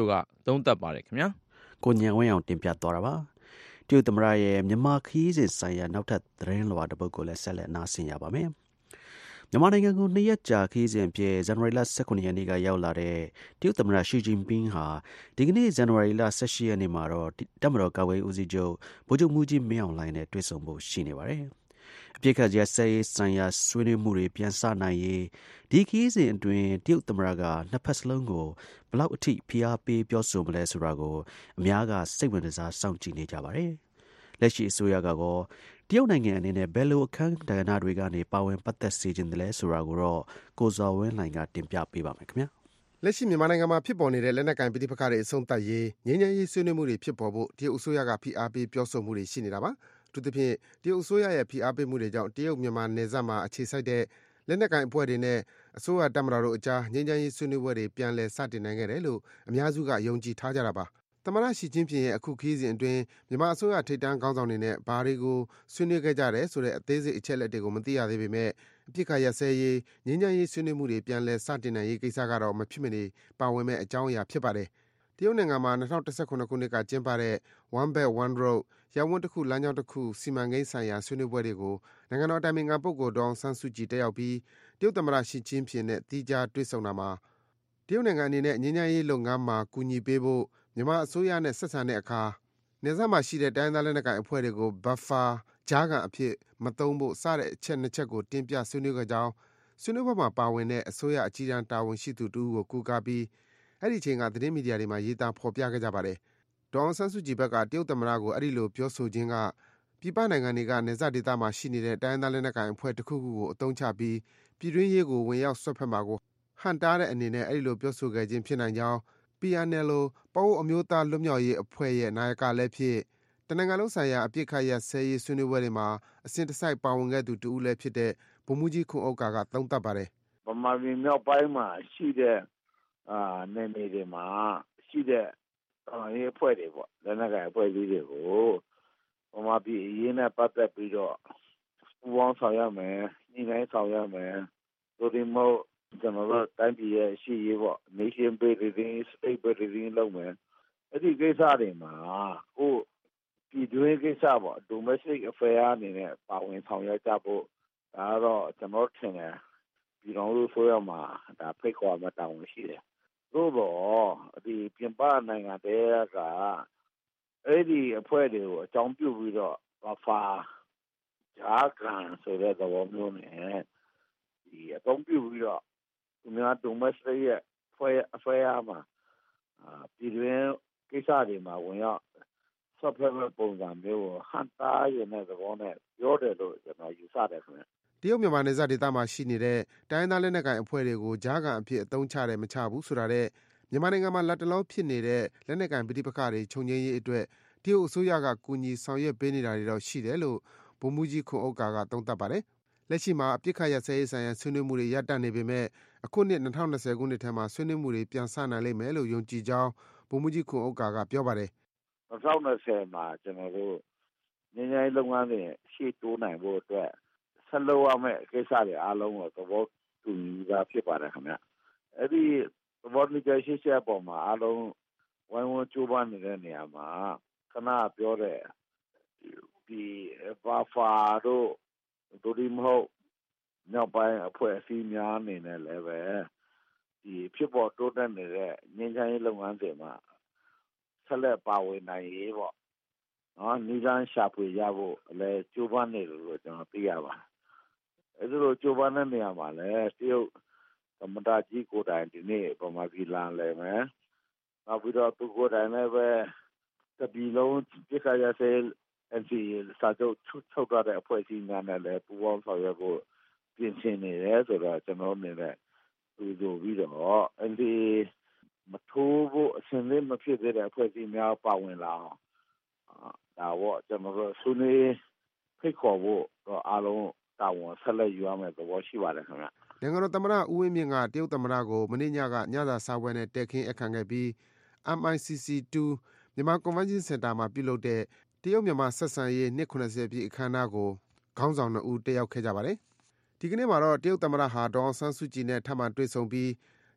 Speaker 7: သုံးသပ်ပါတယ်ခင်ဗျာ
Speaker 2: ကိုညံဝင်းအောင်တင်ပြသွားတာပါတရုတ်သမ္မတရဲ့မြန်မာခရီးစဉ်ဆိုင်ရာနောက်ထပ်သတင်းလွှာတစ်ပုဒ်ကိုလည်းဆက်လက်နားဆင်ရပါမယ်မြန်မာနိုင်ငံကိုနှစ်ရက်ကြာခရီးစဉ်အဖြစ်ဇန်နဝါရီလ၁၉ရက်နေ့ကရောက်လာတဲ့တရုတ်သမ္မတရှီကျင်းပင်းဟာဒီကနေ့ဇန်နဝါရီလ၁၈ရက်နေ့မှာတော့တပ်မတော်ကာကွယ်ရေးဦးစီးချုပ်ဗိုလ်ချုပ်မှူးကြီးမင်းအောင်လှိုင်နဲ့တွေ့ဆုံဖို့ရှိနေပါတယ်အပြစ်ခတ်ရက်စဲရေးဆိုင်ရာဆွေးနွေးမှုတွေပြန်စနိုင်ရေးဒီခရီးစဉ်အတွင်းတရုတ်သမ္မတကနှစ်ဖက်စလုံးကိုဘလောက်အထိဖိအားပေးပြောဆိုမလဲဆိုတာကိုအများကစိတ်ဝင်စားစောင့်ကြည့်နေကြပါတယ်လက်ရှိအစိုးရကတော့တရုတ်နိုင်ငံအနေနဲ့ဘယ်လိုအခမ်းကဏ္ဍတွေကနေပါဝင်ပတ်သက်စေခြင်းတလဲဆိုတာကိုတော့ကိုဇော်ဝင်းလှိုင်ကတင်ပြပေးပါမယ်ခင်ဗျာ
Speaker 3: လက်ရှိမြန်မာနိုင်ငံမှာဖြစ်ပေါ်နေတဲ့လက်နက်ကိုင်ပဋိပက္ခတွေအဆုံးသတ်ရေးငြိမ်းချမ်းရေးဆွေးနွေးမှုတွေဖြစ်ပေါ်ဖို့တရုတ်အစိုးရကဖိအားပေးပြောဆိုမှုတွေရှိနေတာပါအထူးသဖြင့်တရုတ်အစိုးရရဲ့ဖိအားပေးမှုတွေကြောင့်တရုတ်မြန်မာနယ်စပ်မှာအခြေစိုက်တဲ့လက်နက်ကိုင်အဖွဲ့တွေနဲ့အစိုးရတပ်မတော်တို့အကြားငြိမ်းချမ်းရေးဆွေးနွေးပွဲတွေပြန်လည်စတင်နိုင်ခဲ့တယ်လို့အများစုကယုံကြည်ထားကြတာပါသမ္မတရှီကျင်းပင်ရဲ့အခုခရီးစဉ်အတွင်းမြန်မာအစိုးရထိပ်တန်းခေါင်းဆောင်တွေနဲ့ဘာတွေကိုဆွေးနွေးခဲ့ကြတယ်ဆိုတဲ့အသေးစိတ်အချက်လက်တွေကိုမသိရသေးပေမဲ့အပြစ်ခတ်ရက်စဲရေးငြိမ်းချမ်းရေးဆွေးနွေးမှုတွေပြန်လည်စတင်နိုင်ရေးကိစ္စကတော့မဖြစ်မနေပါဝင်မဲ့အကြောင်းအရာဖြစ်ပါတယ်တရုတ်နိုင်ငံမှာ၂၀၁၇ခုနှစ်ကကျင်းပတဲ့ One Belt One Road ရပ်ဝန်းတစ်ခုလမ်းကြောင်းတစ်ခုစီမံကိန်းဆိုင်ရာဆွေးနွေးပွဲတွေကိုနိုင်ငံတော်အတိုင်ပင်ခံပုဂ္ဂိုလ်ဒေါ်အောင်ဆန်းစုကြည်တက်ရောက်ပြီးတရုတ်သမ္မတရှီကျင်းပင်နဲ့သီးခြားတွေ့ဆုံတာမှာတရုတ်နိုင်ငံအနေနဲ့ငြိမ်းချမ်းရေးလုပ်ငန်းမှာကူညီပေးဖို့မြန်မာအစိုးရနဲ့ဆက်ဆံတဲ့အခါနယ်စပ်မှာရှိတဲ့တိုင်းသားလက်နက်ကိုင်အဖွဲ့တွေကို buffer ကြားခံအဖြစ်မသုံးဖို့စတဲ့အချက်နှစ်ချက်ကိုတင်ပြဆွေးနွေးကြကြောင်းဆွေးနွေးပွဲမှာပါဝင်တဲ့အစိုးရအကြီးအကဲတာဝန်ရှိသူတူကိုကူကားပြီးအဲ့ဒီချိန်ကသတင်းမီဒီယာတွေမှာရေးသားဖော်ပြခဲ့ကြပါတယ်ဒေါ်အောင်ဆန်းစုကြည်ဘက်ကတရုတ်သမ္မတကိုအဲ့ဒီလိုပြောဆိုခြင်းကပြည်ပနိုင်ငံတွေကနယ်စပ်ဒေသမှာရှိနေတဲ့တိုင်းသားလက်နက်ကိုင်အဖွဲ့တစ်ခုခုကိုအသုံးချပြီးပြည်တွင်းရေးကိုဝင်ရောက်ဆွတ်ဖက်မှာကိုဟန်တားတဲ့အနေနဲ့အဲ့ဒီလိုပြောဆိုခဲ့ခြင်းဖြစ်နိုင်ကြောင်း P N L ပအိုဝ်းအမျိုးသားလွတ်မြောက်ရေးအဖွဲ့ရဲ့နာယကလည်းဖြစ်တနိုင်ငံလုံးဆိုင်ရာအပြစ်ခတ်ရပ်စဲရေးဆွေးနွေးပွဲတွေမှာအစဉ်တစိုက်ပါဝင်ခဲ့သူတူဦးလည်းဖြစ်တဲ့ဗိုလ်မှူးကြီးခွန်ဥက္ကာကသုံးသပ်ပါတယ်
Speaker 9: ဗမာပြည်မြောက်ပိုင်းမှာရှိတဲ့အာနယ်မြေတွေမှာရှိတဲ့ရေးအဖွဲ့တွေပေါ့လက်နက်ကိုင်အဖွဲ့ကြီးတွေကိုဗမာပြည်အရေးနဲ့ပတ်သက်ပြီးတော့ပူးပေါင်းဆောင်ရမယ်ညှိနှိုင်းဆောင်ရမယ်တို့ဒီမို့ကျွန်တော်တို့တိုင်းပြည်ရဲ့ရှိရေးပေါ့ nation building state building လုပ်မယ်အဲ့ဒီကိစ္စတွေမှာဟိုပြည်တွင်းကိစ္စပေါ့ domestic affair အနေနဲ့ပါဝင်ဆောင်ရွက်ကြဖို့ဒါတော့ကျွန်တော်ထင်တယ်ပြည်တော်စုဆိုရမှာဒါဖိတ်ခေါ်မှာတောင်းရှိတယ်သို့တော့ဒီပြင်ပနိုင်ငံတွေကအဲ့ဒီအဖွဲ့တွေကိုအကြောင်းပြုပြီးတော့ဘာဖာဂျာကန်ဆိုတဲ့သဘောမျိုးနဲ့ဒီအကြောင်းပြုပြီးတော့ဒီမှာ domestic ရဲ့ affair မှာပြည်တွင်းကိစ္စတွေမှာဝင်ရောက်ဆွတ်ဖက်မဲ့ပုံစံမျိုးကိုဟန်တားရတဲ့သဘောနဲ့ပြောတယ်လို့ကျွန်တော်ယူဆတယ်ခင်ဗျ
Speaker 3: တရုတ်မြန်မာနယ်စပ်ဒေသမှာရှိနေတဲ့တိုင်းသားလက်နက်ကိုင်အဖွဲ့တွေကိုဂျာကန်အဖြစ်အသုံးချတယ်မချဘူးဆိုတာတဲ့မြန်မာနိုင်ငံမှာလက်တလုံးဖြစ်နေတဲ့လက်နက်ကိုင်ပဋိပက္ခတွေခြုံငြိမ်းရေးအတွက်တရုတ်အစိုးရကကူညီဆောင်ရွက်ပေးနေတာတွေတော့ရှိတယ်လို့ဗိုလ်မှူးကြီးခွန်ဥက္ကာကသုံးသပ်ပါတယ်လက်ရှိမှာအပြစ်ခတ်ရပ်စဲရေးဆိုင်ရာဆွေးနွေးမှုတွေရပ်တန့်နေပေမဲ့အခုနှစ်၂၀၂၀ခုနှစ်ထဲမှာဆွေးနွေးမှုတွေပြန်ဆနိုင်လိမ့်မယ်လို့ယုံကြည်ကြောင်းဗိုလ်မှူးကြီးခွန်ဥက္ကာကပြောပါတယ်
Speaker 9: ၂၀၂၀မှာကျွန်တော်တို့ငြိမ်းချမ်းရေးလုပ်ငန်းတွေရှေ့တိုးနိုင်ဖို့အတွက်ဆက်လုပ်ရမယ့်ကိစ္စတွေအားလုံးကိုသဘောတူညီတာဖြစ်ပါတယ်ခင်ဗျအဲ့ဒီသဘောတူညီချက်ချက်ပေါ်မှာအားလုံးဝိုင်းဝန်းကြိုးပမ်းနေတဲ့နေရာမှာခဏပြောတဲ့ဒီဘာဖာတို့ဒိုဒီမဟုတ်မြောက်ပိုင်းအဖွဲ့အစည်းများအနေနဲ့လည်းပဲဒီဖြစ်ပေါ်တိုးတက်နေတဲ့ငြိမ်းချမ်းရေးလုပ်ငန်းတွေမှာဆက်လက်ပါဝင်နိုင်ရေးပေါ့နော်နိဒန်းရှာဖွေရဖို့လည်းကြိုးပမ်းနေလို့ကျွန်တော်သိရပါတယ်အဲဒီလိုကြိုးပမ်းတဲ့နေရာမှာလည်းတရုတ်သမ္မတကြီးကိုယ်တိုင်ဒီနေ့ဗမာပြည်လာလဲမယ်နောက်ပြီးတော့သူကိုယ်တိုင်လည်းပဲတပြည်လုံးပြစ်ခါရဆဲ N C A စာချုပ်ချုပ်ထားတဲ့အဖွဲ့အစည်းများနဲ့လည်းပူးပေါင်းဆောင်ရွက်ဖို့ပြင်ဆင်နေတယ်ဆိုတော့ကျွန်တော်အနေနဲ့သူတို့ပြီးတော့ N C A မထိုးဖို့အစဉ်လေးမဖြစ်သေးတဲ့အဖွဲ့အစည်းများပါဝင်လာအောင်ဒါတော့ကျွန်တော်တို့ဆွေးနွေးဖိတ်ခေါ်ဖို့တော့အားလုံးတာဝန်ဆက်လက်ယူရမယ်သဘောရှိပါတယ်ခင်ဗျ
Speaker 3: နိုင်ငံတော်သမ္မတဦးဝင်းမြင့်ကတရုတ်သမ္မတကိုမနေ့ညကညစာစားပွဲနဲ့တက်ခင်းအခမ်းခဲ့ပြီး M I C C တူမြန်မာကွန်ဗင်းရှင်းစင်တာမှာပြုလုပ်တဲ့တရုတ်မြန်မာဆက်ဆံရေးနှစ်၇၀ပြည့်အခမ်းအနားကိုခေါင်းဆောင်နှစ်ဦးတက်ရောက်ခဲ့ကြပါတယ်ဒီကနေ့မှာတော့တရုတ်သမ္မတဟာဒေါ်အောင်ဆန်းစုကြည်နဲ့ထပ်မံတွေ့ဆုံပြီး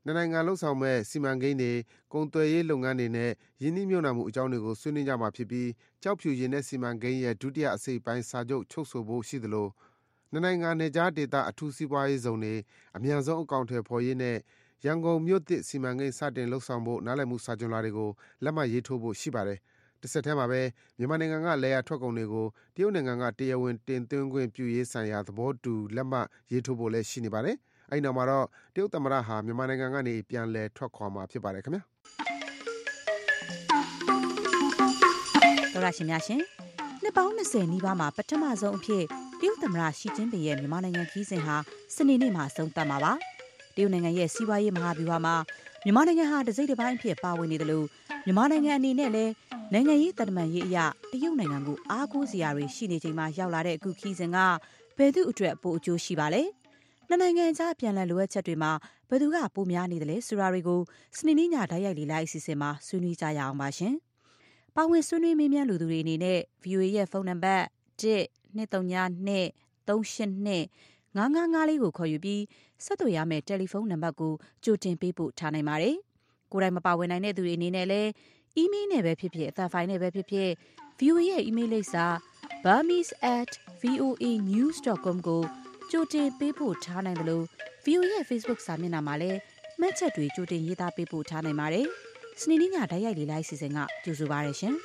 Speaker 3: နှစ်နိုင်ငံလှုပ်ဆောင်မဲ့စီမံကိန်းတွေကုန်သွယ်ရေးလုပ်ငန်းတွေနဲ့ယင်းနှိမ့်မြုံနာမှုအကြောင်းတွေကိုဆွေးနွေးကြမှာဖြစ်ပြီးကြောက်ဖြူရင်တဲ့စီမံကိန်းရဲ့ဒုတိယအစိပ်ပိုင်းစာချုပ်ချုပ်ဆိုဖို့ရှိသလိုနှစ်နိုင်ငံနယ်ခြားဒေသအထူးစီးပွားရေးဇုံတွေအမြန်ဆုံးအကောင့်ထဲပေါ်ရေးနဲ့ရန်ကုန်မြို့သစ်စီမံကိန်းစတင်လှုပ်ဆောင်ဖို့နားလည်မှုစာချုပ်လာတွေကိုလက်မှတ်ရေးထိုးဖို့ရှိပါတယ်တစ်ဆက်တည်းမှာပဲမြန်မာနိုင်ငံကလေယာထွက်ကုန်တွေကိုတရုတ်နိုင်ငံကတရားဝင်တင်သွင်းခွင့်ပြုရေးဆိုင်ရာသဘောတူလက်မှတ်ရေးထိုးဖို့လည်းရှိနေပါတယ်။အဲဒီနောက်မှာတော့တရုတ်သမ္မတဟာမြန်မာနိုင်ငံကနေပြန်လည်ထွက်ခွာမှာဖြစ်ပါတယ်ခင်ဗျာ
Speaker 10: ။တော်ရရှင်များရှင်နှစ်ပေါင်း၂၀နီးပါးမှာပထမဆုံးအဖြစ်တရုတ်သမ္မတရှီကျင်းပင်ရဲ့မြန်မာနိုင်ငံခီးစဉ်ဟာစနေနေ့မှာဆုံးသတ်မှာပါ။တရုတ်နိုင်ငံရဲ့စီးပွားရေးမဟာဗျူဟာမှာမြန်မာနိုင်ငံဟာတစိမ့်တစ်ပိုင်းအဖြစ်ပါဝင်နေတယ်လို့မြန်မာနိုင်ငံအနေနဲ့လည်းနိုင်ငံရေးတမန်ရေးအရာတရုတ်နိုင်ငံကိုအားကိုးစရာတွေရှိနေချိန်မှာရောက်လာတဲ့အခုခီးစဉ်ကဘယ်သူအတွက်ပိုအကျိုးရှိပါလဲနှစ်နိုင်ငံကြားပြန်လည်လိုအပ်ချက်တွေမှာဘယ်သူကပိုများနေတယ်လဲဆိုတာတွေကိုစနေနေ့ညဓာတ်ရိုက်လေးလိုက်အစီအစဉ်မှာဆွေးနွေးကြရအောင်ပါရှင်ပါဝင်ဆွေးနွေးမေးမြန်းလူသူတွေအနေနဲ့ ဗီအိုအေ ရဲ့ဖုန်းနံပါတ်one two three two three eight two five five fiveလေးကိုခေါ်ယူပြီးဆက်သွယ်ရမယ့်တယ်လီဖုန်းနံပါတ်ကိုကြိုတင်ပေးပို့ထားနိုင်ပါတယ်ကိုယ်တိုင်မပါဝင်နိုင်တဲ့သူတွေအနေနဲ့လည်းအီးမေးလ်နဲ့ပဲဖြစ်ဖြစ်အသံဖိုင်နဲ့ပဲဖြစ်ဖြစ် ဗီအိုအေ ရဲ့အီးမေးလ်လိပ်စာ burmese at voa news dot com ကိုကြိုတင်ပေးပို့ထားနိုင်တယ်လို့ ဗီအိုအေ ရဲ့ Facebook စာမျက်နှာမှာလည်းမှတ်ချက်တွေကြိုတင်ရေးသားပေးပို့ထားနိုင်ပါတယ်စနေနေ့ညဓာတ်ရိုက်လေးလိုက်စီစဉ်ကကြိုဆိုပါရရှင်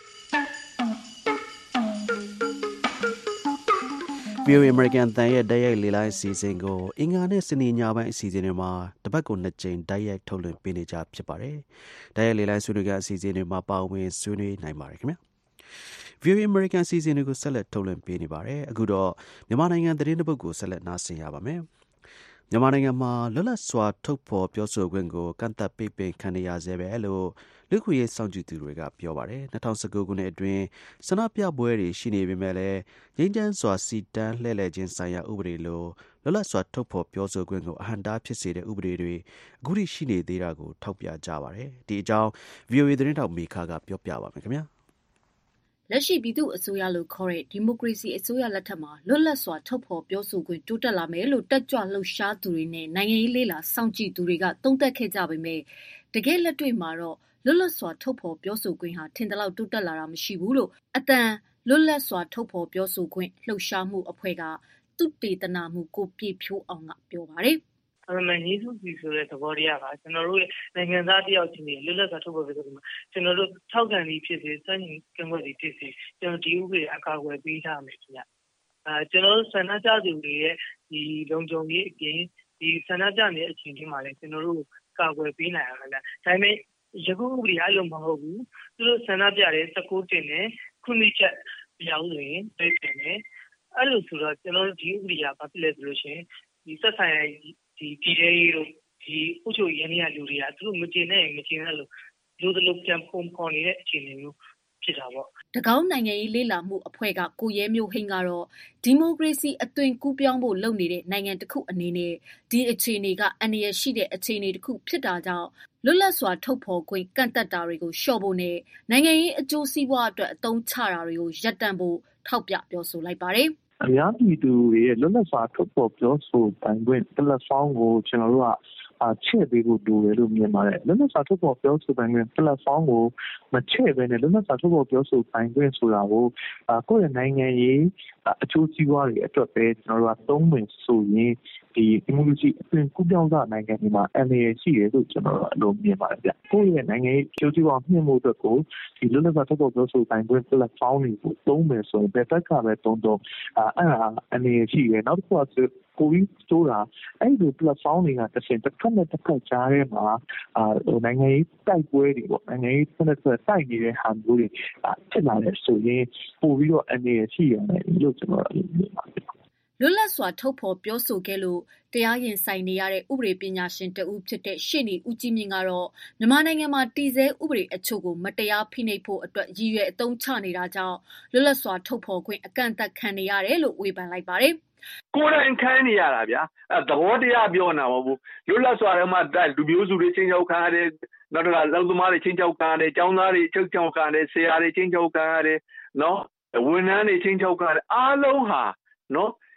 Speaker 2: ဗီအိုအေ American တန်ရဲ့ဓာတ်ရိုက်လေးလိုက်အစီအစဉ်ကိုအင်္ဂါနဲ့စနေညပိုင်းအစီအစဉ်တွေမှာတပတ်ကိုနှစ်ကြိမ်ဓာတ်ရိုက်ထုတ်လွှင့်ပေးနေကြဖြစ်ပါတယ်။ဓာတ်ရိုက်လေးလိုက်ဆွေးနွေးကအစီအစဉ်တွေမှာပါဝင်ဆွေးနွေးနိုင်ပါတယ်ခင်ဗျာ။ဗီအိုအေ American အစီအစဉ်တွေကိုဆက်လက်ထုတ်လွှင့်ပေးနေပါတယ်။အခုတော့မြန်မာနိုင်ငံသတင်းတစ်ပုဒ်ကိုဆက်လက်နားဆင်ရပါမယ်။မြန်မာနိုင်ငံမှာလွတ်လပ်စွာထုတ်ဖော်ပြောဆိုခွင့်ကိုကန့်သတ်ပိတ်ပင်ခံနေရဆဲပဲလို့လူ့ခွင့်ရေးစောင့်ကြည့်သူတွေကပြောပါတယ်။၂၀၁၉ခုနှစ်အတွင်းဆန္ဒပြပွဲတွေရှိနေပေမဲ့လည်းငြိမ်းချမ်းစွာစီတန်းလှည့်လည်ခြင်းဆိုင်ရာဥပဒေလိုလွတ်လပ်စွာထုတ်ဖော်ပြောဆိုခွင့်ကိုအဟန့်တားဖြစ်စေတဲ့ဥပဒေတွေအခုထိရှိနေသေးတာကိုထောက်ပြကြပါတယ်။ဒီအကြောင်း ဗီအိုအေ သတင်းထောက်မေခကပြောပြပါမယ်ခင်ဗျာ
Speaker 11: ။လက်ရှိပြည်သူ့အစိုးရလို့ခေါ်တဲ့ဒီမိုကရေစီအစိုးရလက်ထက်မှာလွတ်လပ်စွာထုတ်ဖော်ပြောဆိုခွင့်တိုးတက်လာမယ်လို့တက်ကြွလှုပ်ရှားသူတွေနဲ့နိုင်ငံရေးလေ့လာစောင့်ကြည့်သူတွေကသုံးသပ်ခဲ့ကြပေမဲ့တကယ်လက်တွေ့မှာတော့လွတ်လပ်စွာထုတ်ဖော်ပြောဆိုခွင့်ဟာထင်သလောက်တိုးတက်လာတာမရှိဘူးလို့အတန်လွတ်လပ်စွာထုတ်ဖော်ပြောဆိုခွင့်လှုပ်ရှားမှုအဖွဲ့ကသုတေသနမှုကိုပြည့်ဖြိုးအောင်ကပြောပါတယ်
Speaker 12: ။အဲ့ဒါရေးစုစီဆိုတဲ့သဘောတရားကကျွန်တော်တို့နိုင်ငံသားတယောက်ချင်းတွေလွတ်လပ်စွာထုတ်ဖော်ပြောဆိုခွင့်မှာကျွန်တော်တို့ထောက်ခံပြီးဖြစ်စေစံချိန်ကန့်ကွက်ပြီးဖြစ်စေကျွန်တော်ဒီဥပဒေအကာအကွယ်ပေးထားမယ်ခင်ဗျ။အဲကျွန်တော်တို့ဆန္ဒပြသူတွေရဲ့ဒီလုံခြုံရေးအပြင်ဒီဆန္ဒပြနေတဲ့အချိန်ချင်းမှာလည်းကျွန်တော်တို့ကာကွယ်ပေးနိုင်ရမယ်ဗျ။ဒါပေမဲ့ယခုဥပဒေအဲ့လိုမဟုတ်ဘူးသူတို့ဆန္ဒပြတဲ့စကူတင်နဲ့ခုနှစ်ချက်ပြောင်းဆိုရင်ပြည့်တယ်နဲ့အဲ့လိုဆိုတော့ကျွန်တော်တို့ဒီဥပဒေကဘာဖြစ်လဲဆိုလို့ရှိရင်ဒီဆက်ဆိုင်ရာဒီပြည်ရေးတို့ဒီဥချိုရင်းရလူတွေကသူတို့မကျင်နဲ့မကျင်နဲ့လို့လူတို့လိုပြန်ပုံဖော်နေတဲ့အခြေအနေမျိုးဖြစ်တာပေါ့
Speaker 11: တကောင်းနိုင်ငံရေးလေ့လာမှုအဖွဲ့ကကိုရဲမျိုးဟိန်းကတော့ဒီမိုကရေစီအသွင်ကူးပြောင်းဖို့လုပ်နေတဲ့နိုင်ငံတစ်ခုအနေနဲ့ဒီအခြေအနေကအန္တရာယ်ရှိတဲ့အခြေအနေတစ်ခုဖြစ်တာကြောင့်လွတ်လပ်စွာထုတ်ဖော်ခွင့်ကန့်သတ်တာတွေကိုလျှော့ဖို့နဲ့နိုင်ငံရေးအကျိုးစီးပွားအတွက်အသုံးချတာတွေကိုရပ်တန့်ဖို့ထောက်ပြပြောဆိုလိုက်ပါတယ်
Speaker 8: အများပြည်သူတွေရဲ့လွတ်လပ်စွာထုတ်ဖော်ပြောဆိုပိုင်ခွင့်ပလက်ဖောင်းကိုကျွန်တော်တို့ကချဲ့ပေးဖို့လိုတယ်လို့မြင်ပါတယ်လွတ်လပ်စွာထုတ်ဖော်ပြောဆိုပိုင်ခွင့်ပလက်ဖောင်းကိုမချဲ့ဘဲနဲ့လွတ်လပ်စွာထုတ်ဖော်ပြောဆိုပိုင်ခွင့်ဆိုတာကိုကိုယ့်ရဲ့နိုင်ငံရေးအကျိုးစီးပွားတွေအတွက်ပဲကျွန်တော်တို့ကသုံးဝင်ဆိုရင်ဒီဒီမိုကရေစီအသွင်ကူးပြောင်းတဲ့နိုင်ငံတွေမှာ အန် အေ ရှိတယ်လို့ကျွန်တော်တို့အလိုမြင်ပါတယ်ဗျကိုယ့်ရဲ့နိုင်ငံရေးအကျိုးစီးပွားမြင့်မှုအတွက်ကိုဒီလွတ်လပ်စွာထုတ်ဖော်ပြောဆိုပိုင်ခွင့်ပလက်ဖောင်းတွေကိုသုံးမယ်ဆိုရင်ဘယ်ဘက်ကပဲသုံးတော့အဲ့ဒါအန် အေ ရှိတယ်နောက်တစ်ခုကကိုပြီးတိုးတာအဲ့ဒီ platform တွေကတစ်ဆင့်တစ်ခါနဲ့တစ်ခါကြားထဲမှာအာနိုင်ငံရေးတိုက်ပွဲတွေပေါ့နိုင်ငံရေးဆက်လက်တိုက်နေတဲ့ဟန်မျိုးတွေဖြစ်လာတဲ့ဆိုရင်ပို့ပြီးတော့အနေရရှိရတယ်လို့ကျွန်တော်မြင်ပါတယ်
Speaker 11: လွတ်လပ်စွာထုတ်ဖော်ပြောဆိုခဲ့လို့တရားရင်ဆိုင်နေရတဲ့ဥပဒေပညာရှင်တဦးဖြစ်တဲ့ရှေ့နေဦးကြီးမြင့်ကတော့မြန်မာနိုင်ငံမှာတည်ဆဲဥပဒေအချို့ကိုမတရားဖိနှိပ်ဖို့အတွက်ရည်ရွယ်အသုံးချနေတာကြောင့်လွတ်လပ်စွာထုတ်ဖော်ခွင့်အကန့်အသတ်ခံနေရတယ်လို့ဝေဖန်လိုက်ပါတယ်
Speaker 13: ကိုယ်တိုင်ခိုင်းနေရတာဗျာအဲသဘောတရားပြောနေတာမဟုတ်ဘူးလွတ်လပ်စွာထဲမှာလူမျိုးစုတွေချင်းချောက်ခံရတယ်နောက်တစ်ခါလောက်သမားတွေချင်းချောက်ခံရတယ်ကျောင်းသားတွေချုပ်ချောက်ခံရတယ်ဆရာတွေချင်းချောက်ခံရတယ်နော်ဝန်ထမ်းတွေချင်းချောက်ခံရတယ်အားလုံးဟာနော်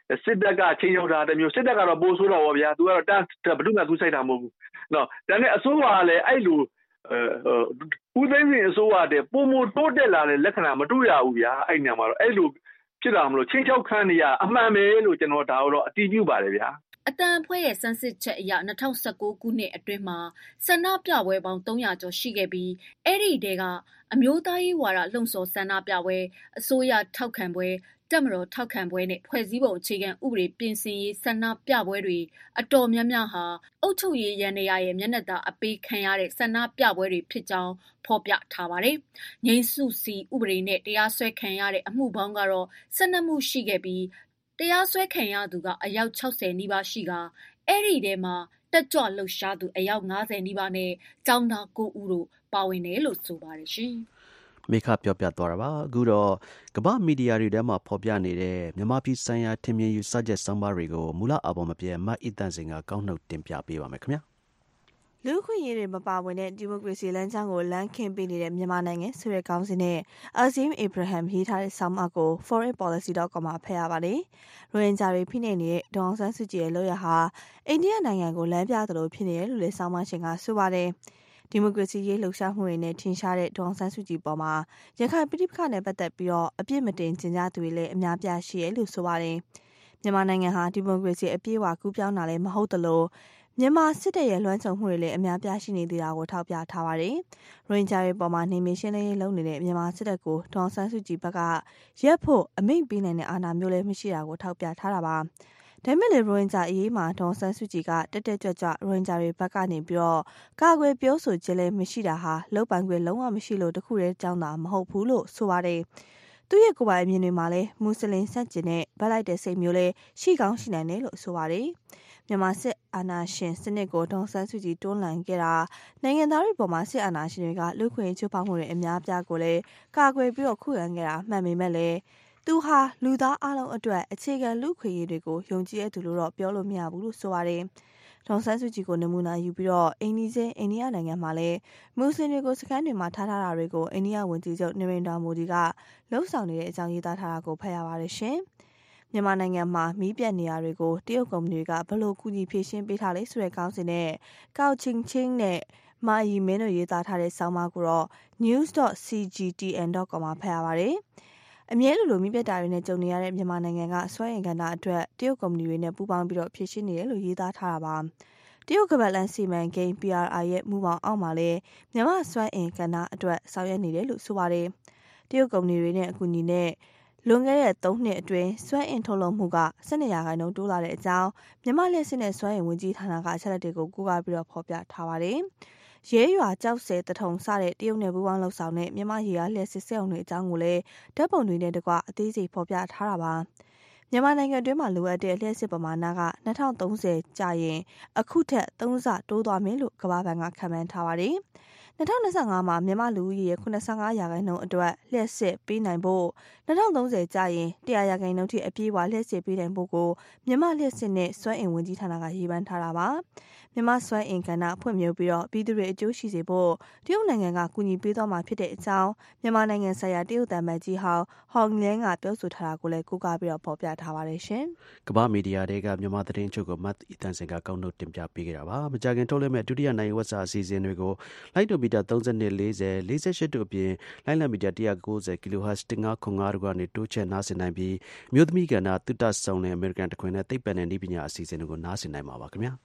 Speaker 13: စစ်တပ်ကချင်းရောက်တာတမျိုးစစ်တပ်ကတော့ပိုးဆိုးတော့ဗောဗျာသူကတော့တန်းဘယ်သူမှသူစိုက်တာမဟုတ်ဘူးနော်ဒါနဲ့အစိုးရကလည်းအဲ့လိုအဲဦးသိန်းစိန်အစိုးရတဲ့ပုံမတိုးတက်လာတဲ့လက္ခဏာမတွေ့ရဘူးဗျာအဲ့ညမှာတော့အဲ့လိုဖြစ်လာမလို့ချင်းချောက်ခန်းနေရအမှန်ပဲလို့ကျွန်တော်ဒါတော့အတည်ပြုပါတယ်ဗျာ
Speaker 11: အတန်အဖွဲ့ရဲ့စမ်းစစ်ချက်အရ၂၀၁၉ခုနှစ်အတွင်းမှာဆန္ဒပြပွဲပေါင်း၃၀၀ကျော်ရှိခဲ့ပြီးအဲ့ဒီတဲကအမျိုးသားရေးဝါဒလှုံ့ဆော်ဆန္ဒပြပွဲအစိုးရထောက်ခံပွဲတက်မတော်ထောက်ခံပွဲနဲ့ဖွဲ့စည်းပုံအခြေခံဥပဒေပြင်ဆင်ရေးဆန္ဒပြပွဲတွေအတော်များများဟာအုပ်ချုပ်ရေးရန်ရာရဲ့မျက်နှာသာအပေးခံရတဲ့ဆန္ဒပြပွဲတွေဖြစ်ကြောင်းဖော်ပြထားပါတယ်။ငြိမ်းစုစီဥပဒေနဲ့တရားစွဲခံရတဲ့အမှုပေါင်းကတော့၁၂မှုရှိခဲ့ပြီးတရားစွဲခံရသူကအယောက်၆၀နီးပါးရှိကအဲ့ဒီထဲမှာတက်ကြွလှုပ်ရှားသူအယောက်၅၀နီးပါးနဲ့ကျောင်းသား၉ဦးတို့ပါဝင်တယ်လို့ဆိုပါတယ်ရှင်
Speaker 2: ။မိခပြောပြသွားတာပါအခုတော့ကမ္ဘာမီဒီယာတွေထဲမှာဖော်ပြနေတဲ့မြန်မာပြည်ဆိုင်ရာထင်မြင်ယူဆချက်ဆောင်းပါးတွေကိုမူလအပေါ်မပြဲမတ်အီတန်စင်ကကောက်နှုတ်တင်ပြပေးပါမယ်ခင်ဗျာ
Speaker 6: လူခွင့်ရေးတွေမပါဝင်တဲ့ဒီမိုကရေစီလမ်းကြောင်းကိုလမ်းခင်းပေးနေတဲ့မြန်မာနိုင်ငံဆိုတဲ့ခေါင်းစဉ်နဲ့ Azim Abraham ရေးထားတဲ့ဆောင်းပါးကို foreign policy dot com မှာဖတ်ရပါတယ်။ရိုဟင်ဂျာတွေဖိနှိပ်နေတဲ့ဒေါ်အောင်ဆန်းစုကြည်ရဲ့လုပ်ရဟာအိန္ဒိယနိုင်ငံကိုလမ်းပြသလိုဖြစ်နေတယ်လို့လည်းဆောင်းပါးရှင်ကဆိုပါတယ်။ဒီမိုကရေစီရေးလှုပ်ရှားမှုတွေနဲ့ထင်ရှားတဲ့ဒေါ်အောင်ဆန်းစုကြည်ပေါ်မှာရခိုင်ပြည်ပခါနဲ့ပတ်သက်ပြီးတော့အပြစ်မတင်ကျင်ကြသူတွေလည်းအများပြားရှိရလို့ဆိုပါတယ်။မြန်မာနိုင်ငံဟာဒီမိုကရေစီအပြည့်အဝကူးပြောင်းတာလည်းမဟုတ်သလိုမြန်မာစစ်တပ်ရဲ့လွှမ်းခြုံမှုတွေလည်းအများပြားရှိနေသေးတာကိုထောက်ပြထားပါတယ်။ရိုဟင်ဂျာတွေပေါ်မှာနေမရှင်းလင်းရေးလုပ်နေတဲ့မြန်မာစစ်တပ်ကိုဒေါ်အောင်ဆန်းစုကြည်ဘက်ကရက်ဖို့အမိန့်ပေးနိုင်တဲ့အာဏာမျိုးလည်းမရှိတာကိုထောက်ပြထားတာပါ။ဒါပေမဲ့လေရိုဟင်ဂျာအရေးမှာဒေါ်အောင်ဆန်းစုကြည်ကတက်တက်ကြွကြွရိုဟင်ဂျာတွေဘက်ကနေပြီးတော့ကာကွယ်ပြောဆိုခြင်းလည်းမရှိတာဟာလုံပိုင်ခွင့်လုံးဝမရှိလို့တခုတည်းကြောင်းတာမဟုတ်ဘူးလို့ဆိုပါတယ်။သူရဲ့ကိုယ်ပိုင်အမြင်တွေမှာလည်းမွတ်စလင်ဆန့်ကျင်တဲ့ဗတ်လိုက်တဲ့စိတ်မျိုးလည်းရှိကောင်းရှိနိုင်တယ်လို့ဆိုပါတယ်။မြန်မာစစ်အာဏာရှင်စနစ်ကိုဒေါ်ဆန်းစုကြည်တွန်းလှန်ခဲ့တာနိုင်ငံသားတွေပေါ်မှာစစ်အာဏာရှင်တွေကလူခွင့်ချိုးဖောက်မှုတွေအများပြားကိုလည်းကာကွယ်ပြီးတော့ခုခံခဲ့တာမှန်ပေမဲ့လည်းသူဟာလူသားအလုံးအတွက်အခြေခံလူခွင့်ရေးတွေကိုယုံကြည်ရသူလို့တော့ပြောလို့မရဘူးလို့ဆိုပါတယ်။ဒေါ်ဆန်းစုကြည်ကိုနမူနာယူပြီးတော့အိန္ဒိယအိန္ဒိယနိုင်ငံမှာလည်းမွတ်စလင်တွေကိုစခန်းတွေမှာထားထားတာတွေကိုအိန္ဒိယဝန်ကြီးချုပ်နရိန္ဒာမိုဒီကလှုံ့ဆော်နေတဲ့အကြောင်းရေးသားထားတာကိုဖတ်ရပါတယ်ရှင်။မြန်မာနိုင်ငံမှာမီးပြတ်နေရာတွေကိုတရုတ်ကုမ္ပဏီတွေကဘယ်လိုကူညီဖြည့်ရှင်းပေးထားလဲဆိုတဲ့ခေါင်းစဉ်နဲ့ကောက်ချင်းချင်းနဲ့မာယီမင်းတို့ရေးသားထားတဲ့ဆောင်းပါးကိုတော့ news dot c g t n dot com မှာဖတ်ရပါတယ်။အမြဲလိုလိုမီးပြတ်တာတွေနဲ့ကြုံနေရတဲ့မြန်မာနိုင်ငံကစွမ်းအင်ကဏ္ဍအတွက်တရုတ်ကုမ္ပဏီတွေနဲ့ပူးပေါင်းပြီးတော့ဖြည့်ရှင်းနေတယ်လို့ရေးသားထားတာပါ။တရုတ်ကမ္ဘာလန်စီမံကိန်း P R I ရဲ့မူပေါင်းအောက်မှာလည်းမြန်မာစွမ်းအင်ကဏ္ဍအတွက်ဆောင်ရွက်နေတယ်လို့ဆိုပါတယ်။တရုတ်ကုမ္ပဏီတွေနဲ့အကူအညီနဲ့လွန်ခဲ့တဲ့သုံးနှစ်အတွင်းစွမ်းအင်ထုတ်လုပ်မှုက၁၂ရာခိုင်နှုန်းတိုးလာတဲ့အကြောင်းမြန်မာလျှက်စစ်နဲ့စွမ်းအင်ဝန်ကြီးဌာနကအချက်အလက်တွေကိုကူးကားပြီးတော့ဖော်ပြထားပါတယ်။ရဲရွာကြောက်စဲတထုံစတဲ့တရုတ်နယ်ပူးပေါင်းလှုပ်ဆောင်တဲ့မြန်မာရေအားလျှက်စစ်စက်အုံတွေအကြောင်းကိုလည်းဓာတ်ပုံတွေနဲ့တကွအသေးစိတ်ဖော်ပြထားတာပါ။မြန်မာနိုင်ငံအတွင်းမှာလိုအပ်တဲ့လျှက်စစ်ပမာဏက၂၀၃၀ကြာရင်အခုထက်သုံးဆတိုးသွားမယ်လို့ကမ္ဘာဘဏ်ကခန့်မှန်းထားပါတယ်။၂၀၂၅မှာမြန်မာလူဦးရေရဲ့၇၅ရာခိုင်နှုန်းအတွက်လျှက်စစ်ပေးနိုင်ဖို့၂၀၃၀ကြာရင်၁၀၀ရာခိုင်နှုန်းထိအပြည့်အဝလျှက်စစ်ပေးနိုင်ဖို့ကိုမြန်မာလျှက်စစ်နဲ့စွမ်းအင်ဝန်ကြီးဌာနကရေးပန်းထားတာပါမြန်မာစွမ်းအင်ကဏ္ဍဖွံ့ဖြိုးပြီးတော့ပြည်သူတွေအကျိုးရှိစေဖို့တရုတ်နိုင်ငံကကူညီပေးသွားမှာဖြစ်တဲ့အကြောင်းမြန်မာနိုင်ငံဆိုင်ရာတရုတ်တမန်ကြီးဟောင်းဟောင်လင်းကပြောဆိုထားတာကိုလည်းကိုးကားပြီးတော့ဖော်ပြထားပါတယ်ရှင်
Speaker 2: ကမ္ဘာမီဒီယာတွေကမြန်မာသတင်းချုပ်ကိုမတ်အီတန်စင်ကကောက်နှုတ်တင်ပြပေးခဲ့တာပါမကြခင်ထုတ်လွှင့်မဲ့ဒုတိယနိုင်ဝက်စာအစီအစဉ်တွေကိုလိုက်တိုမီတာ၃၂ ၄၀ ၄၈တို့အပြင်လိုင်းလံမီတာ၁၉၀ kHz ၁၅ခု၅တို့ကနေတိုးချဲ့နားဆင်နိုင်ပြီးမြို့သမီးကဏ္ဍတုတဆောင်တဲ့အမေရိကန်တခွင်နဲ့သိပ္ပံနဲ့နည်းပညာအစီအစဉ်တွေကိုနားဆင်နိုင်မှာပါခင်ဗျာ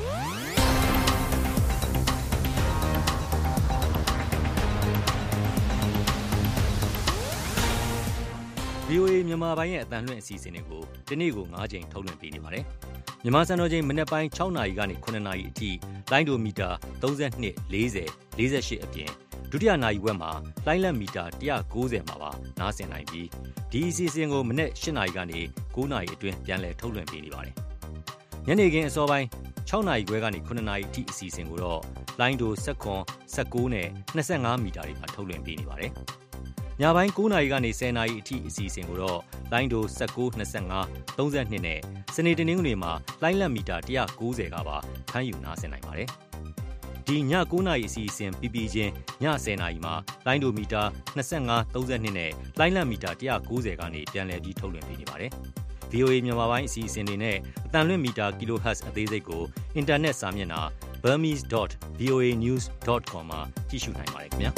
Speaker 14: ဗီအိုအေမြန်မာပိုင်းရဲ့အသံလွှင့်အစီအစဉ်တွေကိုဒီနေ့ကို၅ချိန်ထုတ်လွှင့်ပေးနေပါတယ်။မြန်မာစံတော်ချိန်မနက်ပိုင်း၆နာရီကနေ၇နာရီအထိလိုင်းဒိုမီတာ၃၂ ၄၀ ၄၈အပြင်ဒုတိယနာရီဝက်မှာလိုင်းလက်မီတာ၁၉၀မှာပါနားဆင်နိုင်ပြီးဒီအစီအစဉ်ကိုမနက်၈နာရီကနေ၉နာရီအတွင်းပြန်လည်ထုတ်လွှင့်ပေးနေပါတယ်။ညနေခင်းအစောပိုင်း၆နာရီခွဲကနေ၇နာရီအထိအစီအစဉ်ကိုတော့လိုင်းဒို၁၇ ၁၉နဲ့၂၅မီတာတွေမှာထုတ်လွှင့်ပေးနေပါတယ်။ညပိုင်း၉နာရီကနေ၁၀နာရီအထိအစီအစဉ်ကိုတော့လိုင်းဒို၁၉ ၂၅ ၃၂နဲ့စနေတနင်္ဂနွေမှာလိုင်းလက်မီတာ၁၉၀ကပါဖမ်းယူနားဆင်နိုင်ပါတယ်။ဒီည၉နာရီအစီအစဉ်ပြီးပြီးချင်းည၁၀နာရီမှာလိုင်းဒိုမီတာ၂၅ ၃၂နဲ့လိုင်းလက်မီတာ၁၉၀ကနေပြန်လည်ပြီးထုတ်လွှင့်ပေးနေပါတယ်။ဗွီအိုအေ မြန်မာပိုင်းအစီအစဉ်တွေနဲ့အသံလွှင့်မီတာ kilohertz အသေးစိတ်ကိုအင်တာနက်စာမျက်နှာ burmese dot v o a news dot com မှာကြည့်ရှုနိုင်ပါတယ်ခင်ဗျာ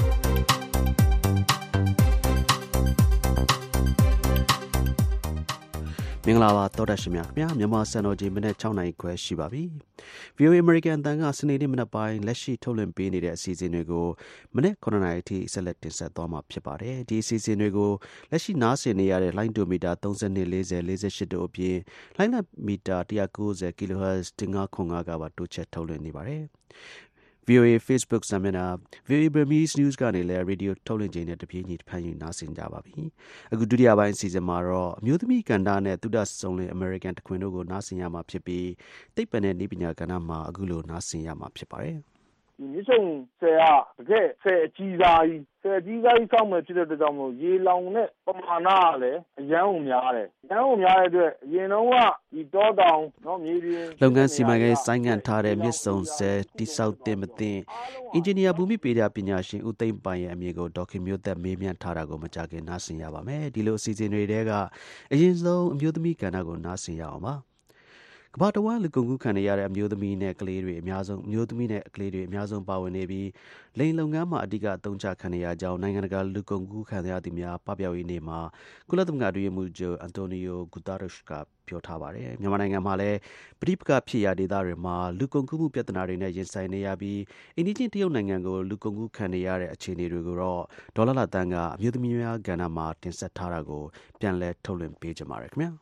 Speaker 2: မင်္ဂလာပါတောတာရှင်များခင်ဗျာမြန်မာစံတော်ချိန်မနေ့၆နာရီခွဲရှိပါပြီ ဗီအိုအေ American အသံကစနေနေ့မနက်ပိုင်းလက်ရှိထုတ်လွှင့်ပေးနေတဲ့အစီအစဉ်တွေကိုမနေ့ခုနှစ်နာရီအထိဆက်လက်တင်ဆက်သွားမှာဖြစ်ပါတယ်ဒီအစီအစဉ်တွေကိုလက်ရှိနားဆင်နေရတဲ့လိုင်းဒိုမီတာသုံး၂ ၄၀ ၄၈တို့အပြင်လိုင်းနက်မီတာ၁၉၀ kilohertz ၁၅ခွန်၅ကပါတိုးချက်ထုတ်လွှင့်နေပါတယ်ဗီအိုအေ Facebook စာမျက်နှာ ဗီအိုအေ Burmese News ကနေလည်းရေဒီယိုထုတ်လွှင့်ချိန်နဲ့တပြေးညီဖန်ယူနားဆင်ကြပါပြီ။အခုဒုတိယပိုင်းအစီအစဉ်မှာတော့အမျိုးသမီးကဏ္ဍနဲ့သုဒ္ဓစုံလင် American တခွင်တို့ကိုနားဆင်ရမှာဖြစ်ပြီးသိပ္ပံနဲ့နည်းပညာကဏ္ဍမှာအခုလိုနားဆင်ရမှာဖြစ်ပါတယ်။
Speaker 15: ဒီမြစ်ဆုံဆယ်ကတကယ်ဆယ်အကြီးစားကြီးဆယ်အကြီးစားကြီးစောင့်မယ်ဖြစ်တဲ့အတွက်ကြောင့်မို့ရေလောင်တဲ့ပမာဏကလည်းအရန်ကိုများတယ်။အရန်ကိုများတဲ့အတွက်အရင်တော့ကဒီတောတောင်နော်မြေပြင်
Speaker 2: လုပ်ငန်းစီမံကိန်းဆိုင်းငံ့ထားတဲ့မြစ်ဆုံဆယ်တိဆောက်တင်မတင်အင်ဂျင်နီယာဘူမိပေဒပညာရှင်ဦးသိန်းပိုင်ရဲ့အမည်ကိုဒေါက်ခင်မျိုးသက်မေးမြန်းထားတာကိုမကြခင်နားဆင်ရပါမယ်။ဒီလိုအစီအစဉ်တွေတဲကအရင်ဆုံးအမျိုးသမီးကဏ္ဍကိုနားဆင်ရအောင်ပါ။ကမ္ဘာတစ်ဝန်းလူကုန်ကူးခံရတဲ့အမျိုးသမီးနဲ့ကလေးတွေအများဆုံးအမျိုးသမီးနဲ့ကလေးတွေအများဆုံးပါဝင်နေပြီးလိင်လုပ်ငန်းမှာအဓိကအသုံးချခံရကြောင်းနိုင်ငံတကာလူကုန်ကူးခံရသူများပပျောက်ရေးနေ့မှာကုလသမဂ္ဂအတွင်းရေးမှူးချုပ်အန်တိုနီယိုဂူတာရက်စ်ကပြောထားပါတယ်မြန်မာနိုင်ငံမှာလည်းပဋိပက္ခဖြစ်ရာဒေသတွေမှာလူကုန်ကူးမှုပြဿနာတွေနဲ့ရင်ဆိုင်နေရပြီးအိန္ဒိချင်းတရုတ်နိုင်ငံကိုလူကုန်ကူးခံရတဲ့အခြေအနေတွေကိုတော့ဒေါ်လာလာတန်းကအမျိုးသမီးများကဏ္ဍမှာတင်ဆက်ထားတာကိုပြန်လည်ထုတ်လွှင့်ပေးကြပါရခင်ဗျာ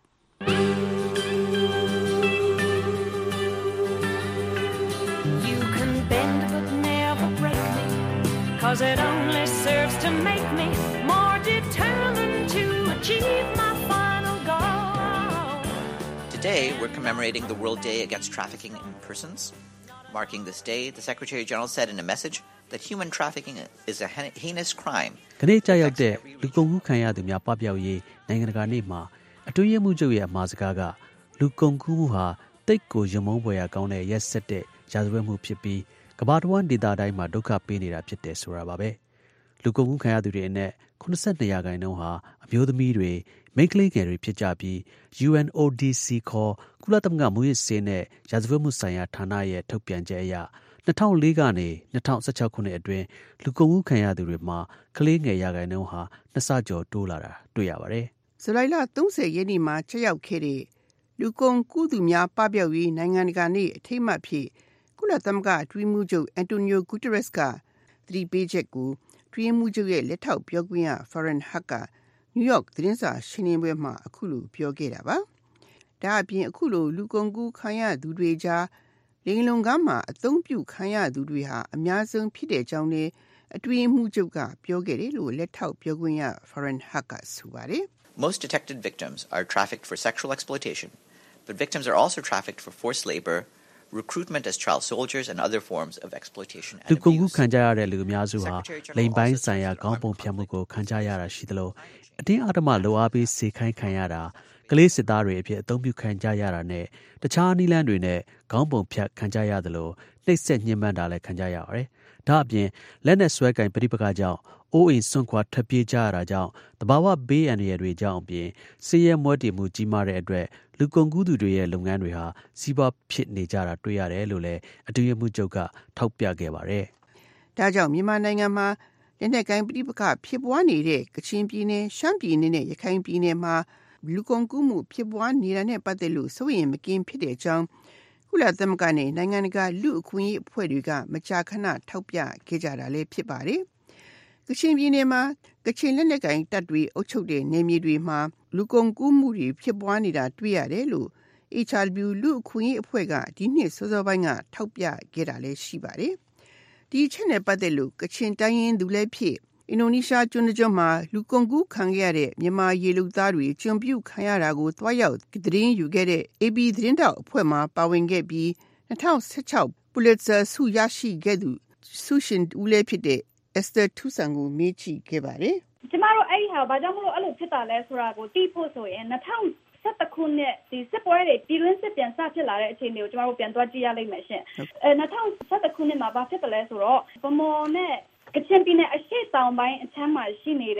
Speaker 16: Cause it only serves to make me more determined to achieve my final goal.
Speaker 17: Today, we're commemorating the World Day Against Trafficking in Persons. Marking this day, the Secretary General said in a message that human trafficking is a heinous crime.
Speaker 2: ခနေ့ကြာရောက်တဲ့လူကုန်ကူးခံရသူများပပျောက်ရေးနိုင်ငံတကာနေ့မှာအတွင်းရေးမှူးချုပ်ရဲ့အမှာစကားကလူကုန်ကူးမှုဟာတိတ်ကိုရမုန်းဖွယ်ရာကောင်းတဲ့ရက်စက်တဲ့ရာဇဝတ်မှုဖြစ်ပြီးကမ္ဘာတစ်ဝန်းဒေသတိုင်းမှာဒုက္ခပေးနေတာဖြစ်တယ်ဆိုတာပါပဲလူကုန်ကူးခံရသူတွေအနက်ခုနှစ်၂ရာခိုင်နှုန်းဟာအမျိုးသမီးတွေမိန်းကလေးငယ်တွေဖြစ်ကြပြီး U N O D C ခေါ်ကုလသမဂ္ဂမူရစ်ဆေးနဲ့ရာဇဝတ်မှုဆိုင်ရာဌာနရဲ့ထုတ်ပြန်ချက်အရ၂၀၀၄ကနေ၂၀၁၆ခုနှစ်အတွင်းလူကုန်ကူးခံရသူတွေမှာကလေးငယ်ရာခိုင်နှုန်းဟာနှစ်ဆကျော်တိုးလာတာတွေ့ရပါတယ်
Speaker 18: ဇူလိုင်လ၃၀ရက်နေ့မှာချက်ရောက်ခဲ့တဲ့လူကုန်ကူးသူများပပျောက်ရေးနိုင်ငံတကာနေ့အထိမ်းအမှတ်ဖြစ်ကုလသမဂ္ဂအတွင်းမှုချုပ်အန်တိုနီယိုဂူတာရက်စ်ကသတိပေးချက်ကိုအတွင်းမှုချုပ်ရဲ့လက်ထောက်ပြောခွင့်ရဖာရန်ဟတ်ကနယူးယောက်သတင်းစာရှင်းလင်းပွဲမှာအခုလိုပြောခဲ့တာပါ။ဒါအပြင်အခုလိုလူကုန်ကူးခံရသူတွေကြားလိင်လုံကမ်းမှာအသုံးပြုခံရသူတွေဟာအများဆုံးဖြစ်တဲ့ကြောင်းနဲ့အတွင်းမှုချုပ်ကပြောခဲ့တယ်လို့လက်ထောက်ပြောခွင့်ရဖာရန်ဟတ်ကဆိုပါတယ်။
Speaker 17: Most detected victims are trafficked for sexual exploitation, but victims are also trafficked for forced labor.Recruitment as child soldiers and other forms of exploitation and abuse.
Speaker 2: လူကုန်ကူးခံကြရတဲ့လူအများစုဟာလိင်ပိုင်းဆိုင်ရာခေါင်းပုံဖြတ်မှုကိုခံကြရတာရှိသလိုအတင်းအဓမ္မလိုအားပေးစေခိုင်းခံရတာကလေးစစ်သားတွေအဖြစ်အသုံးပြုခံကြရတာနဲ့တခြားနည်းလမ်းတွေနဲ့ခေါင်းပုံဖြတ်ခံကြရသလိုနှိပ်စက်ညှဉ်းပန်းတာလည်းခံကြရပါတယ်။ဒါအပြင်လက်နဲ့ဆွဲကင်ပဋိပက္ခကြောင့်အိုးအိမ်စွန့်ခွာထွက်ပြေးကြရတာကြောင့်တဘာဝဘေးအန္တရာယ်တွေကြောင့်အပြင်ဆင်းရဲမွဲတေမှုကြီးမားတဲ့အတွက်လူကုန်ကူးသူတွေရဲ့လုပ်ငန်းတွေဟာစီးပွားဖြစ်နေကြတာတွေ့ရတယ်လို့လည်းအတွင်းရေးမှူးချုပ်ကထောက်ပြခဲ့ပါတယ်
Speaker 18: ။ဒါကြောင့်မြန်မာနိုင်ငံမှာလက်နက်ကိုင်ပဋိပက္ခဖြစ်ပွားနေတဲ့ကချင်ပြည်နယ်ရှမ်းပြည်နယ်နဲ့ရခိုင်ပြည်နယ်မှာလူကုန်ကူးမှုဖြစ်ပွားနေတာနဲ့ပတ်သက်လို့စိုးရိမ်မကင်းဖြစ်တဲ့အကြောင်းကုလသမဂ္ဂနဲ့နိုင်ငံတကာလူအခွင့်အရေးအဖွဲ့တွေကမကြာခဏထောက်ပြခဲ့ကြတာလည်းဖြစ်ပါတယ်။ကချင်ပြည်နယ်မှာကချင်လက်နက်ကိုင်တပ်တွေအုပ်ချုပ်တဲ့နယ်မြေတွေမှာလူကုန်ကူးမှုတွေဖြစ်ပွားနေတာတွေ့ရတယ်လို့ H R W လူအခွင့်အရေးအဖွဲ့ကဒီနှစ်စောစောပိုင်းကထောက်ပြခဲ့တာလည်းရှိပါတယ်။ဒီအချက်နဲ့ပတ်သက်လို့ကချင်တိုင်းရင်းသူလည်းဖြစ်အင်ဒိုနီးရှားကျွန်းကျွန်းမှာလူကုန်ကူးခံရတဲ့မြန်မာရေလူသားတွေကျွန်ပြုခံရတာကိုတွားရောက်သတင်းယူခဲ့တဲ့ A B သတင်းတောက်အဖွဲ့မှာပါဝင်ခဲ့ပြီး၂၀၁၆ Pulitzer ဆုရရှိခဲ့သူဆုရှင်ဦးလည်းဖြစ်တဲ့ Esther Tusan ကိုမေးကြည့်ခဲ့ပါတယ်
Speaker 19: ။ကျမတို့အဲ့ဒီဟာဘာကြောင့်မလို့အဲ့လိုဖြစ်တာလဲဆိုတာကိုသိဖို့ဆိုရင်၂၀၁၁ခုနှစ်ဒီစစ်ပွဲတွေပြည်တွင်းစစ်ပြန်စဖြစ်လာတဲ့အခြေအနေကိုကျမတို့ပြန်သွားကြည့်ရလိမ့်မယ်ရှင်။အဲ၂၀၁၁ခုနှစ်မှာဘာဖြစ်တယ်လဲဆိုတော့ဗမော်နဲ့ကချင်ပြည်နယ်အရှေ့တောင်ပိုင်းအချမ်းမှာရှိနေတဲ့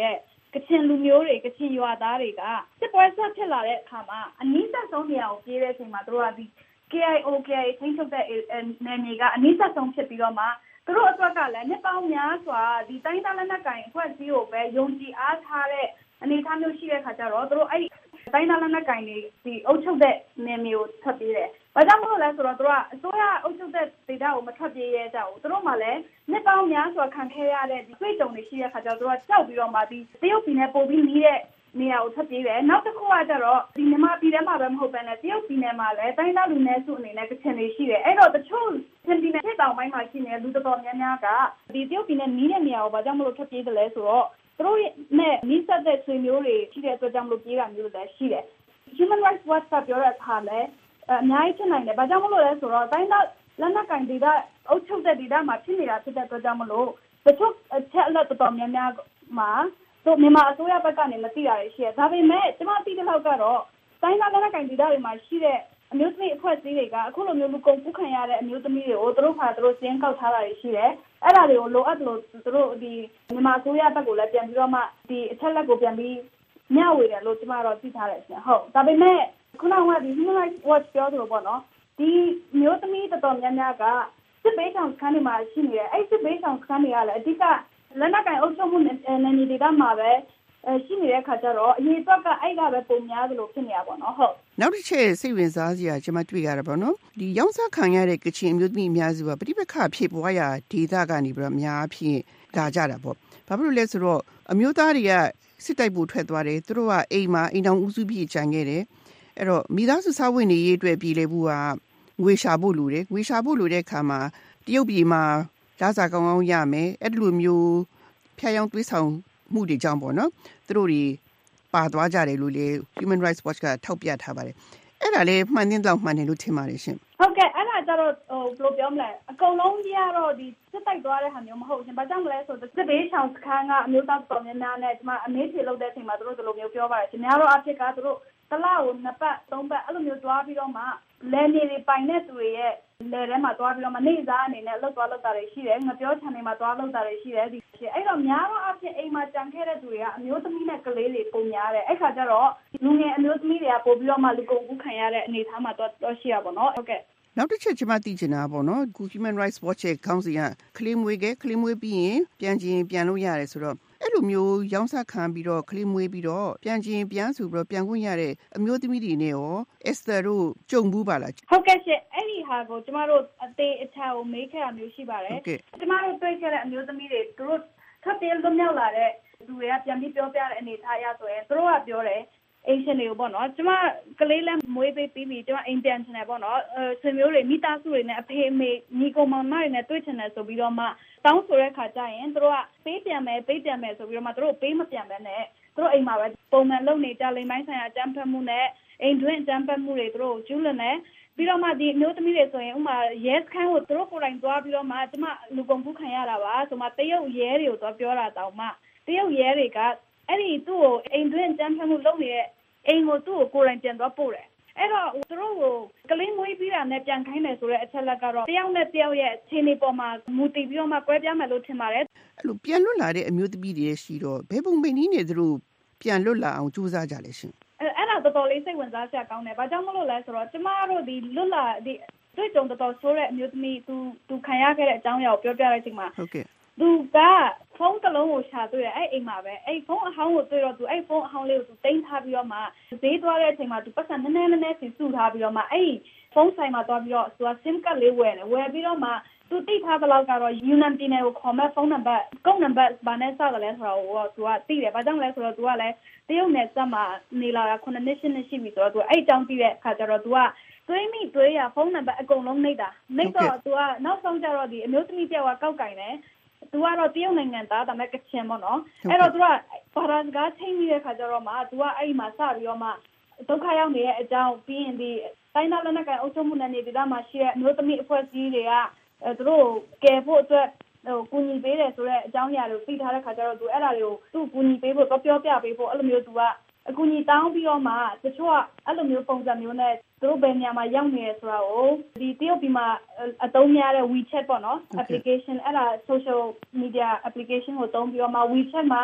Speaker 19: ကချင်လူမျိုးတွေကချင်ရွာသားတွေကစစ်ပွဲဆက်ဖြစ်လာတဲ့အခါမှာအနည်းဆက်ဆုံးနေရာကိုပြေးတဲ့အချိန်မှာတို့ကဒီ K I O K I A ထိန်းချုပ်တဲ့နယ်မြေကအနည်းဆက်ဆုံးဖြစ်ပြီးတော့မှသူတို့အတွက်ကလည်းနှစ်ပေါင်းများစွာဒီတိုင်းသားလက်နက်ကိုင်အဖွဲ့အစည်းကိုပဲယုံကြည်အားထားတဲ့အနေအထားမျိုးရှိတဲ့အခါကျတော့သူတို့အဲ့တိုင်းသားလက်နက်ကိုင်တွေဒီအုပ်ချုပ်တဲ့နယ်မြေကိုထွက်ပြေးတယ်။ဘာကြောင့်လို့လဲဆိုတော့သူကအစိုးရအုပ်ချုပ်တဲ့ဒေသကိုမထွက်ပြေးရဲကြဘူး။သူတို့မှလည်းနှစ်ပေါင်းများစွာခံခဲ့ရတဲ့ဒီတွေ့ကြုံတွေရှိတဲ့အခါကျတော့သူကကြောက်ပြီးတော့မှဒီတရုတ်ပြည်နဲ့ပို့ပြီးနီးတဲ့နေရာကိုထွက်ပြေးတယ်။နောက်တစ်ခုကကျတော့ဒီမြန်မာပြည်ထဲမှာပဲမဟုတ်ဘဲနဲ့တရုတ်ပြည်နယ်မှာလည်းတိုင်းသားလူနည်းစုအနေနဲ့ကချင်တွေရှိတယ်။အဲ့တော့တချို့ချင်းပြည်နယ်ဖြစ်တောင်ပိုင်းမှာရှိနေတဲ့လူတော်တော်များများကဒီတရုတ်ပြည်နဲ့နီးတဲ့နေရာကိုဘာကြောင့်မလို့ထွက်ပြေးတယ်လဲဆိုတော့သူတို့နဲ့နီးစပ်တဲ့ဆွေမျိုးတွေရှိတဲ့အတွက်ကြောင့်မလို့ပြေးတာမျိုးလည်းရှိတယ်။ Human Rights Watch ကပြောတဲ့အခါလည်းအများကြီးဖြစ်နိုင်တယ်။ဘာကြောင့်မလို့လဲဆိုတော့တိုင်းသားလက်နက်ကင်ဒေသအုပ်ချုပ်တဲ့ဒေသမှာဖြစ်နေတာဖြစ်တဲ့အတွက်ကြောင့်မလို့တချို့အချက်အလက်တော်တော်များများမှာတို့မြန်မာအစိုးရဘက်ကနေမသိတာတွေရှိတယ်။ဒါပေမဲ့ကျမသိတဲ့လောက်ကတော့တိုင်းသားလက်နက်ကင်ဒေသတွေမှာရှိတဲ့အမျိုးသမီးအဖွဲ့အစည်းတွေကအခုလိုမျိုးလူကုန်ကူးခံရတဲ့အမျိုးသမီးတွေကိုသူတို့ခါသူတို့စင်းကောက်ထားတာတွေရှိတယ်။အဲ့ဒါတွေကိုလိုအပ်လို့သူတို့ဒီမြန်မာအစိုးရဘက်ကိုလည်းပြန်ပြီးတော့မှဒီအချက်လက်ကိုပြန်ပြီးမျှဝေတယ်လို့ကျမတို့သိထားတယ်ရှင်ဟုတ်ဒါပေမဲ့ခုနကဒီ Human Rights Watch ပြောသလိုပေါ့နော်ဒီမျိုးသမီးတော်တော်များများကစစ်ဘေးဆောင်စခန်းတွေမှာရှိနေတယ်အဲ့စစ်ဘေးဆောင်စခန်းတွေကလည်းအဓိကလက်နက်ကင်အုပ်ချုပ်မှုနယ်မြေတွေကမှာပဲရှိနေတဲ့ခါကျတော့အရေးအတွက်ကအဲ့ကပဲပုံများသလိုဖြစ်နေတာပေါ့နော်ဟုတ်
Speaker 18: နောက်တစ်ချက်စိတ်ဝင်စားစရာကျွန်မတွေ့ရတာပေါ့နော်ဒီရောင်းစားခံရတဲ့ကချင်မျိုးသမီးအများစုကပဋိပက္ခဖြစ်ပွားရာဒေသကနေပြီးတော့အများအပြားလာကြတာပေါ့ဘာဖြစ်လို့လဲဆိုတော့အမျိုးသားတွေကစစ်တိုက်ဖို့ထွက်သွားတယ်သူတို့ကအိမ်မှာအိမ်တော်ဦးစုပြည့်ခြံခဲ့တယ်အဲ့တော့မိသားစုစားဝတ်နေရေးအတွက်ပြည်လေဘူးကငွေရှာဖို့လိုတယ်ငွေရှာဖို့လိုတဲ့အခါမှာတရုတ်ပြည်မှာလာစားကောင်းကောင်းရမယ်အဲ့လိုမျိုးဖျက်ယောင်းသွေးဆောင်မှုတွေကြောင့်ပေါ့နော်သူတို့တွေပါသွားကြတယ်လို့လေ Human Rights Watch ကထောက်ပြထားပါတယ်အဲ့ဒါလည်းမှန်တင်တော့မှန်တယ်လို့ထင်ပါတယ်ရှင်
Speaker 19: ဟုတ်ကဲ့အဲ့ဒါကြတော့ဟိုဘယ်လိုပြောမလဲအကုန်လုံးကြီးကတော့ဒီစစ်တိုက်သွားတဲ့ဟာမျိုးမဟုတ်ရှင်ဘာကြောင့်လဲဆိုတော့စစ်ဘေးချောင်စခန်းကအမျိုးသားတော်များများနဲ့ဒီမှာအမေးဖြေလုပ်တဲ့အချိန်မှာသူတို့ဒီလိုမျိုးပြောပါတယ်ရှင်များတော့အဖြစ်ကသူတို့တလားကိုနှစ်ပတ်သုံးပတ်အဲ့လိုမျိုးတွားပြီးတော့မှလဲနေတွေပိုင်တဲ့သူတွေရဲ့လဲထဲမှာတွားပြီးတော့မှနေစားအနေနဲ့လှုပ်သွားလှုပ်တာတွေရှိတယ်ငပြောချန်တွေမှာတွားလှုပ်တာတွေရှိတယ်ဒီအဲ့တော့များတော့အဖြစ်အိမ်မှာကြံခဲ့တဲ့သူတွေကအမျိုးသမီးနဲ့ကလေးတွေပုံများတယ်အဲ့ခါကျတော့လူငယ်အမျိုးသမီးတွေကပို့ပြီးတော့မှလူကုန်ကူးခံရတဲ့အနေအထားမှာတော့တော့ရှိရပါတော့ဟုတ်ကဲ့
Speaker 18: နောက်တစ်ချက်ကျွန်မသိချင်တာပေါ့နော်ခု Human Rights Watch ရဲ့ခေါင်းစဉ်ကကလေးမွေးကကလေးမွေးပြီးရင်ပြန်ကျင်ပြန်လို့ရတယ်ဆိုတော့အဲ့လိုမျိုးရောင်းစားခံပြီးတော့ကလေးမွေးပြီးတော့ပြန်ကျင်ပြန်ဆိုပြီးတော့ပြန်ခွင့်ရတဲ့အမျိုးသမီးတွေနဲ့ရော Esther တို့ကြုံဘူးပါလား
Speaker 19: ဟုတ်ကဲ့ရှင်အဲ့ဒီဟာကိုကျမတို့အသေးအချာကိုမေးခဲ့တာမျိုးရှိပါတယ်ကျမတို့တွေ့ခဲ့တဲ့အမျိုးသမီးတွေသူတို့ထပ်ပြီးလွတ်မြောက်လာတဲ့သူတွေကပြန်ပြီးပြောပြတဲ့အနေအထားအရဆိုရင်သူတို့ကပြောတယ်အိမ်ရှင်တွေကိုပေါ့နော်ကျမကလေးလည်းမွေးပေးပြီးပြီကျမအိမ်ပြန်ချင်တယ်ပေါ့နော်အဲဆွေမျိုးတွေမိသားစုတွေနဲ့အဖေအမေညီကောင်မောင်မတွေနဲ့တွေ့ချင်တယ်ဆိုပြီးတော့မှတောင်းဆိုတဲ့ခါကျရင်သူတို့ကပေးပြန်မယ်ပေးပြန်မယ်ဆိုပြီးတော့မှသူတို့ပေးမပြန်ဘဲနဲ့သူတို့အိမ်မှာပဲပုံမှန်လုပ်နေကြလိမ့်မိုင်းဆိုင်ရာအကြမ်းဖက်မှုနဲ့အိမ်တွင်းအကြမ်းဖက်မှုတွေသူတို့ကျူးလွန်နေပြီးတော့မှဒီမျိုးသမီးတွေဆိုရင်ဥမာရဲစခန်းကိုသူတို့ကိုယ်တိုင်သွားပြီးတော့မှကျမလူကုန်ကူးခံရတာပါဆိုမှတရုတ်ရဲတွေကိုသွားပြောတာတောင်မှတရုတ်ရဲတွေကအဲ့ဒီသူ့ကိုအိမ်တွင်းအကြမ်းဖက်မှုလုပ်နေတဲ့အိမ်ကိုသူ့ကိုကိုယ်တိုင်ပြန်သွားပို့တယ်အဲ့တော့သူတို့ကိုကလေးမွေးပြီးတာနဲ့ပြန်ခိုင်းတယ်ဆိုတဲ့အချက်လက်ကတော့တယောက်နဲ့တယောက်ရဲ့အခြေအနေပေါ်မှာမူတည်ပြီးတော့မှကွဲပြားမယ်လို့ထင်ပါတယ်
Speaker 18: အဲ့လိုပြန်လွတ်လာတဲ့အမျိုးသမီးတွေရှိတော့ဘယ်ပုံပဲနည်းနဲ့သူတို့ပြန်လွတ်လာအောင်ကြိုးစားကြလဲရှင်
Speaker 19: အဲ့အဲ့ဒါတော်တော်လေးစိတ်ဝင်စားစရာကောင်းတယ်ဘာကြောင့်မလို့လဲဆိုတော့ကျမတို့ဒီလွတ်လာဒီတွေ့ကြုံတော်တော်ဆိုးတဲ့အမျိုးသမီးသူသူခံရခဲ့တဲ့အကြောင်းအရာကိုပြောပြတဲ့အချိန်မှာ
Speaker 18: ဟုတ်ကဲ့
Speaker 19: သူကဖုန်းတစ်လုံးကိုရှာတွေ့တယ်အဲ့အိမ်မှာပဲအဲ့ဖုန်းအဟောင်းကိုတွေ့တော့သူအဲ့ဖုန်းအဟောင်းလေးကိုသူတင်ထားပြီးတော့မှဈေးသွားတဲ့အချိန်မှာသူပတ်စံနည်းနည်းနည်းနည်းစီစုထားပြီးတော့မှအဲ့ဖုန်းဆိုင်မှာသွားပြီးတော့သူက SIM card လေးဝယ်တယ်ဝယ်ပြီးတော့မှသူတိထားသလောက်ကတော့ Yunnan ပြည်နယ်ကိုခေါ်မဲ့ဖုန်းနံပါတ်ကုတ်နံပါတ်ဘာနဲ့စတယ်လဲဆိုတော့သူကသိတယ်ဘာကြောင့်လဲဆိုတော့သူကလည်းတရုတ်နယ်စပ်မှာနေလာတာခုနှစ်နှစ်ရှစ်နှစ်ရှိပြီဆိုတော့သူအဲ့အကြောင်းသိတဲ့အခါကျတော့သူကသွေးမိသွေးရဖုန်းနံပါတ်အကုန်လုံးနှိပ်တာနှိပ်တော့သူကနောက်ဆုံးကျတော့ဒီအမျိုးသမီးပြောက်ကကောက်ကင်တယ်သူကတော့တရုတ်နိုင်ငံသားဒါပေမဲ့ကချင်ပေါ့နော်အဲ့တော့သူကဘာသာစကားချိန်ပြီးတဲ့ခါကျတော့မှသူကအဲ့ဒီမှာစပြီးတော့မှဒုက္ခရောက်နေတဲ့အကြောင်းပြီးရင်ဒီတိုင်းသားလက်နက်ကိုင်အုပ်ချုပ်မှုနယ်မြေဒေသမှာရှိတဲ့အမျိုးသမီးအဖွဲ့အစည်းတွေကအဲသူတို့ကယ်ဖို့အတွက်ဟိုကူညီပေးတယ်ဆိုတဲ့အကြောင်းအရာတွေကိုသိထားတဲ့ခါကျတော့သူအဲ့ဒါတွေကိုသူ့ကူညီပေးဖို့တော့ပြောပြပေးဖို့အဲ့လိုမျိုးသူကအကူညီတောင်းပြီးတော့မှတချို့ကအဲ့လိုမျိုးပုံစံမျိုးနဲ့သူတို့ဘယ်နေရာမှာရောက်နေရဆိုတာကိုဒီတရုတ်ပြည်မှာအသုံးများတဲ့ WeChat ပေါ့နော် application အဲ့ဒါ social media application ကိုသုံးပြီးတော့မှ WeChat မှာ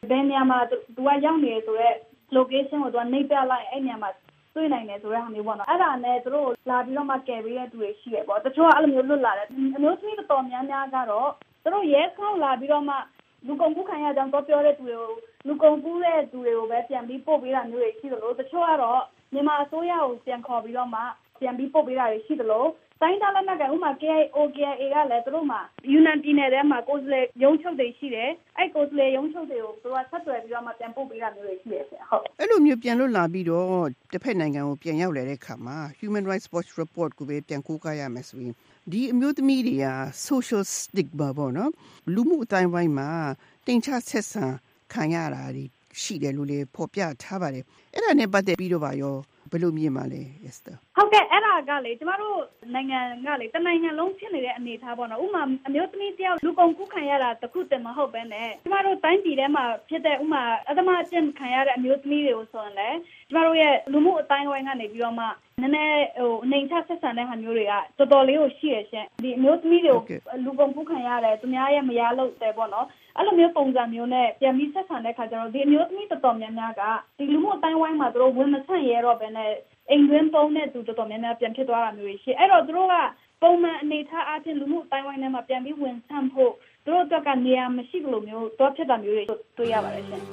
Speaker 19: ဘယ်နေရာမှာသူကရောက်နေဆိုတော့ location ကိုသူကနေပြလိုက်အဲ့နေရာမှာတွေ့နိုင်တယ်ဆိုတဲ့ဟာမျိုးပေါ့နော်အဲ့ဒါနဲ့သူတို့လာပြီးတော့မှကယ်ပေးတဲ့သူတွေရှိတယ်ပေါ့တချို့ကအဲ့လိုမျိုးလွတ်လာတယ်အမျိုးသမီးတော်တော်များများကတော့သူတို့ရဲခေါင်းလာပြီးတော့မှလူကုန်ကူးခံရကြောင်းတော့ပြောတဲ့သူတွေကိုလူကုန်ကူးတဲ့သူတွေကိုပဲပြန်ပြီးပို့ပေးတာမျိုးတွေရှိတယ်လို့တချို့ကတော့မြန်မာအစိုးရကိုပြန်ခေါ်ပြီးတော့မှပြန်ပြီးပို့ပေးတာတွေရှိတယ်လို့တိုင်းဒေသနဲ့ကဥမာ K I O K I A ကလည်းသူတို့မှာယူနန်ပြည်နယ်ထဲမှာကိုယ်စားလှယ်ရုံးချုပ်တွေရှိတယ်အဲ့ကိုယ်စားလှယ်ရုံးချုပ်တွေကိုသူတို့ကဆက်သွယ်ပြီးတော့မှပြန်ပို့ပေးတာမျိုးတွေရှိတယ်ဆရာဟုတ်
Speaker 18: အဲ့လိုမျိုးပြန်လွတ်လာပြီးတော့တစ်ဖက်နိုင်ငံကိုပြန်ရောက်လာတဲ့အခါမှာ Human Rights Watch report ကိုပဲပြန်ကိုးကားရမယ်ဆိုရင်ဒီအမျိုးသမီးတွေက social stigma ပေါ့နော်လူမှုအတိုင်းဝိုင်းမှာတင်ချဆက်ဆံခံရတာရှိတယ်လို့လေဖော်ပြထားပါတယ်အဲ့ဒါနဲ့ပတ်သက်ပြီးတော့ပါရောဘယ်လိုမြင်ပါလဲ Esther
Speaker 19: ဟုတ်ကဲ့အဲ့ဒါကလေကျမတို့နိုင်ငံကလေတနိုင်ငံလုံးဖြစ်နေတဲ့အနေအထားပေါ့နော်ဥမာအမျိုးသမီးတယောက်လူကုန်ကူးခံရတာတခုတည်းမဟုတ်ဘဲနဲ့ကျမတို့တိုင်းပြည်ထဲမှာဖြစ်တဲ့ဥမာအသမအကျင့်ခံရတဲ့အမျိုးသမီးတွေကိုဆိုရင်လည်းကျမတို့ရဲ့လူမှုအတိုင်းအဝိုင်းကနေပြီးတော့မှနည်းနည်းဟိုအနေချဆက်ဆံတဲ့ဟာမျိုးတွေကတော်တော်လေးကိုရှိရရှင်ဒီအမျိုးသမီးတွေကိုလူကုန်ကူးခံရတယ်သူများရဲ့မယားလို့တယ်ပေါ့နော်အဲ့လိုမျိုးပုံစံမျိုးနဲ့ပြန်ပြီးဆက်ဆံတဲ့ခါကျတော့ဒီအမျိုးသမီးတော်တော်များများကဒီလူမှုအတိုင်းဝိုင်းမှာသူတို့ဝင်မဆန့်ရဲတော့ဘဲနဲ့အိမ်တွင်းပုံနဲ့သူတော်တော်များများပြန်ဖြစ်သွားတာမျိုးရှိအဲ့တော့သူတို့ကပုံမှန်အနေထားအချင်းလူမှုအတိုင်းဝိုင်းထဲမှာပြန်ပြီးဝင်ဆန့်ဖို့သူတို့တော့ကနေရာမရှိလို့မျိုးတော့ဖြစ်တာမျိုးတွေတွေ့ရပါတယ်ရှင်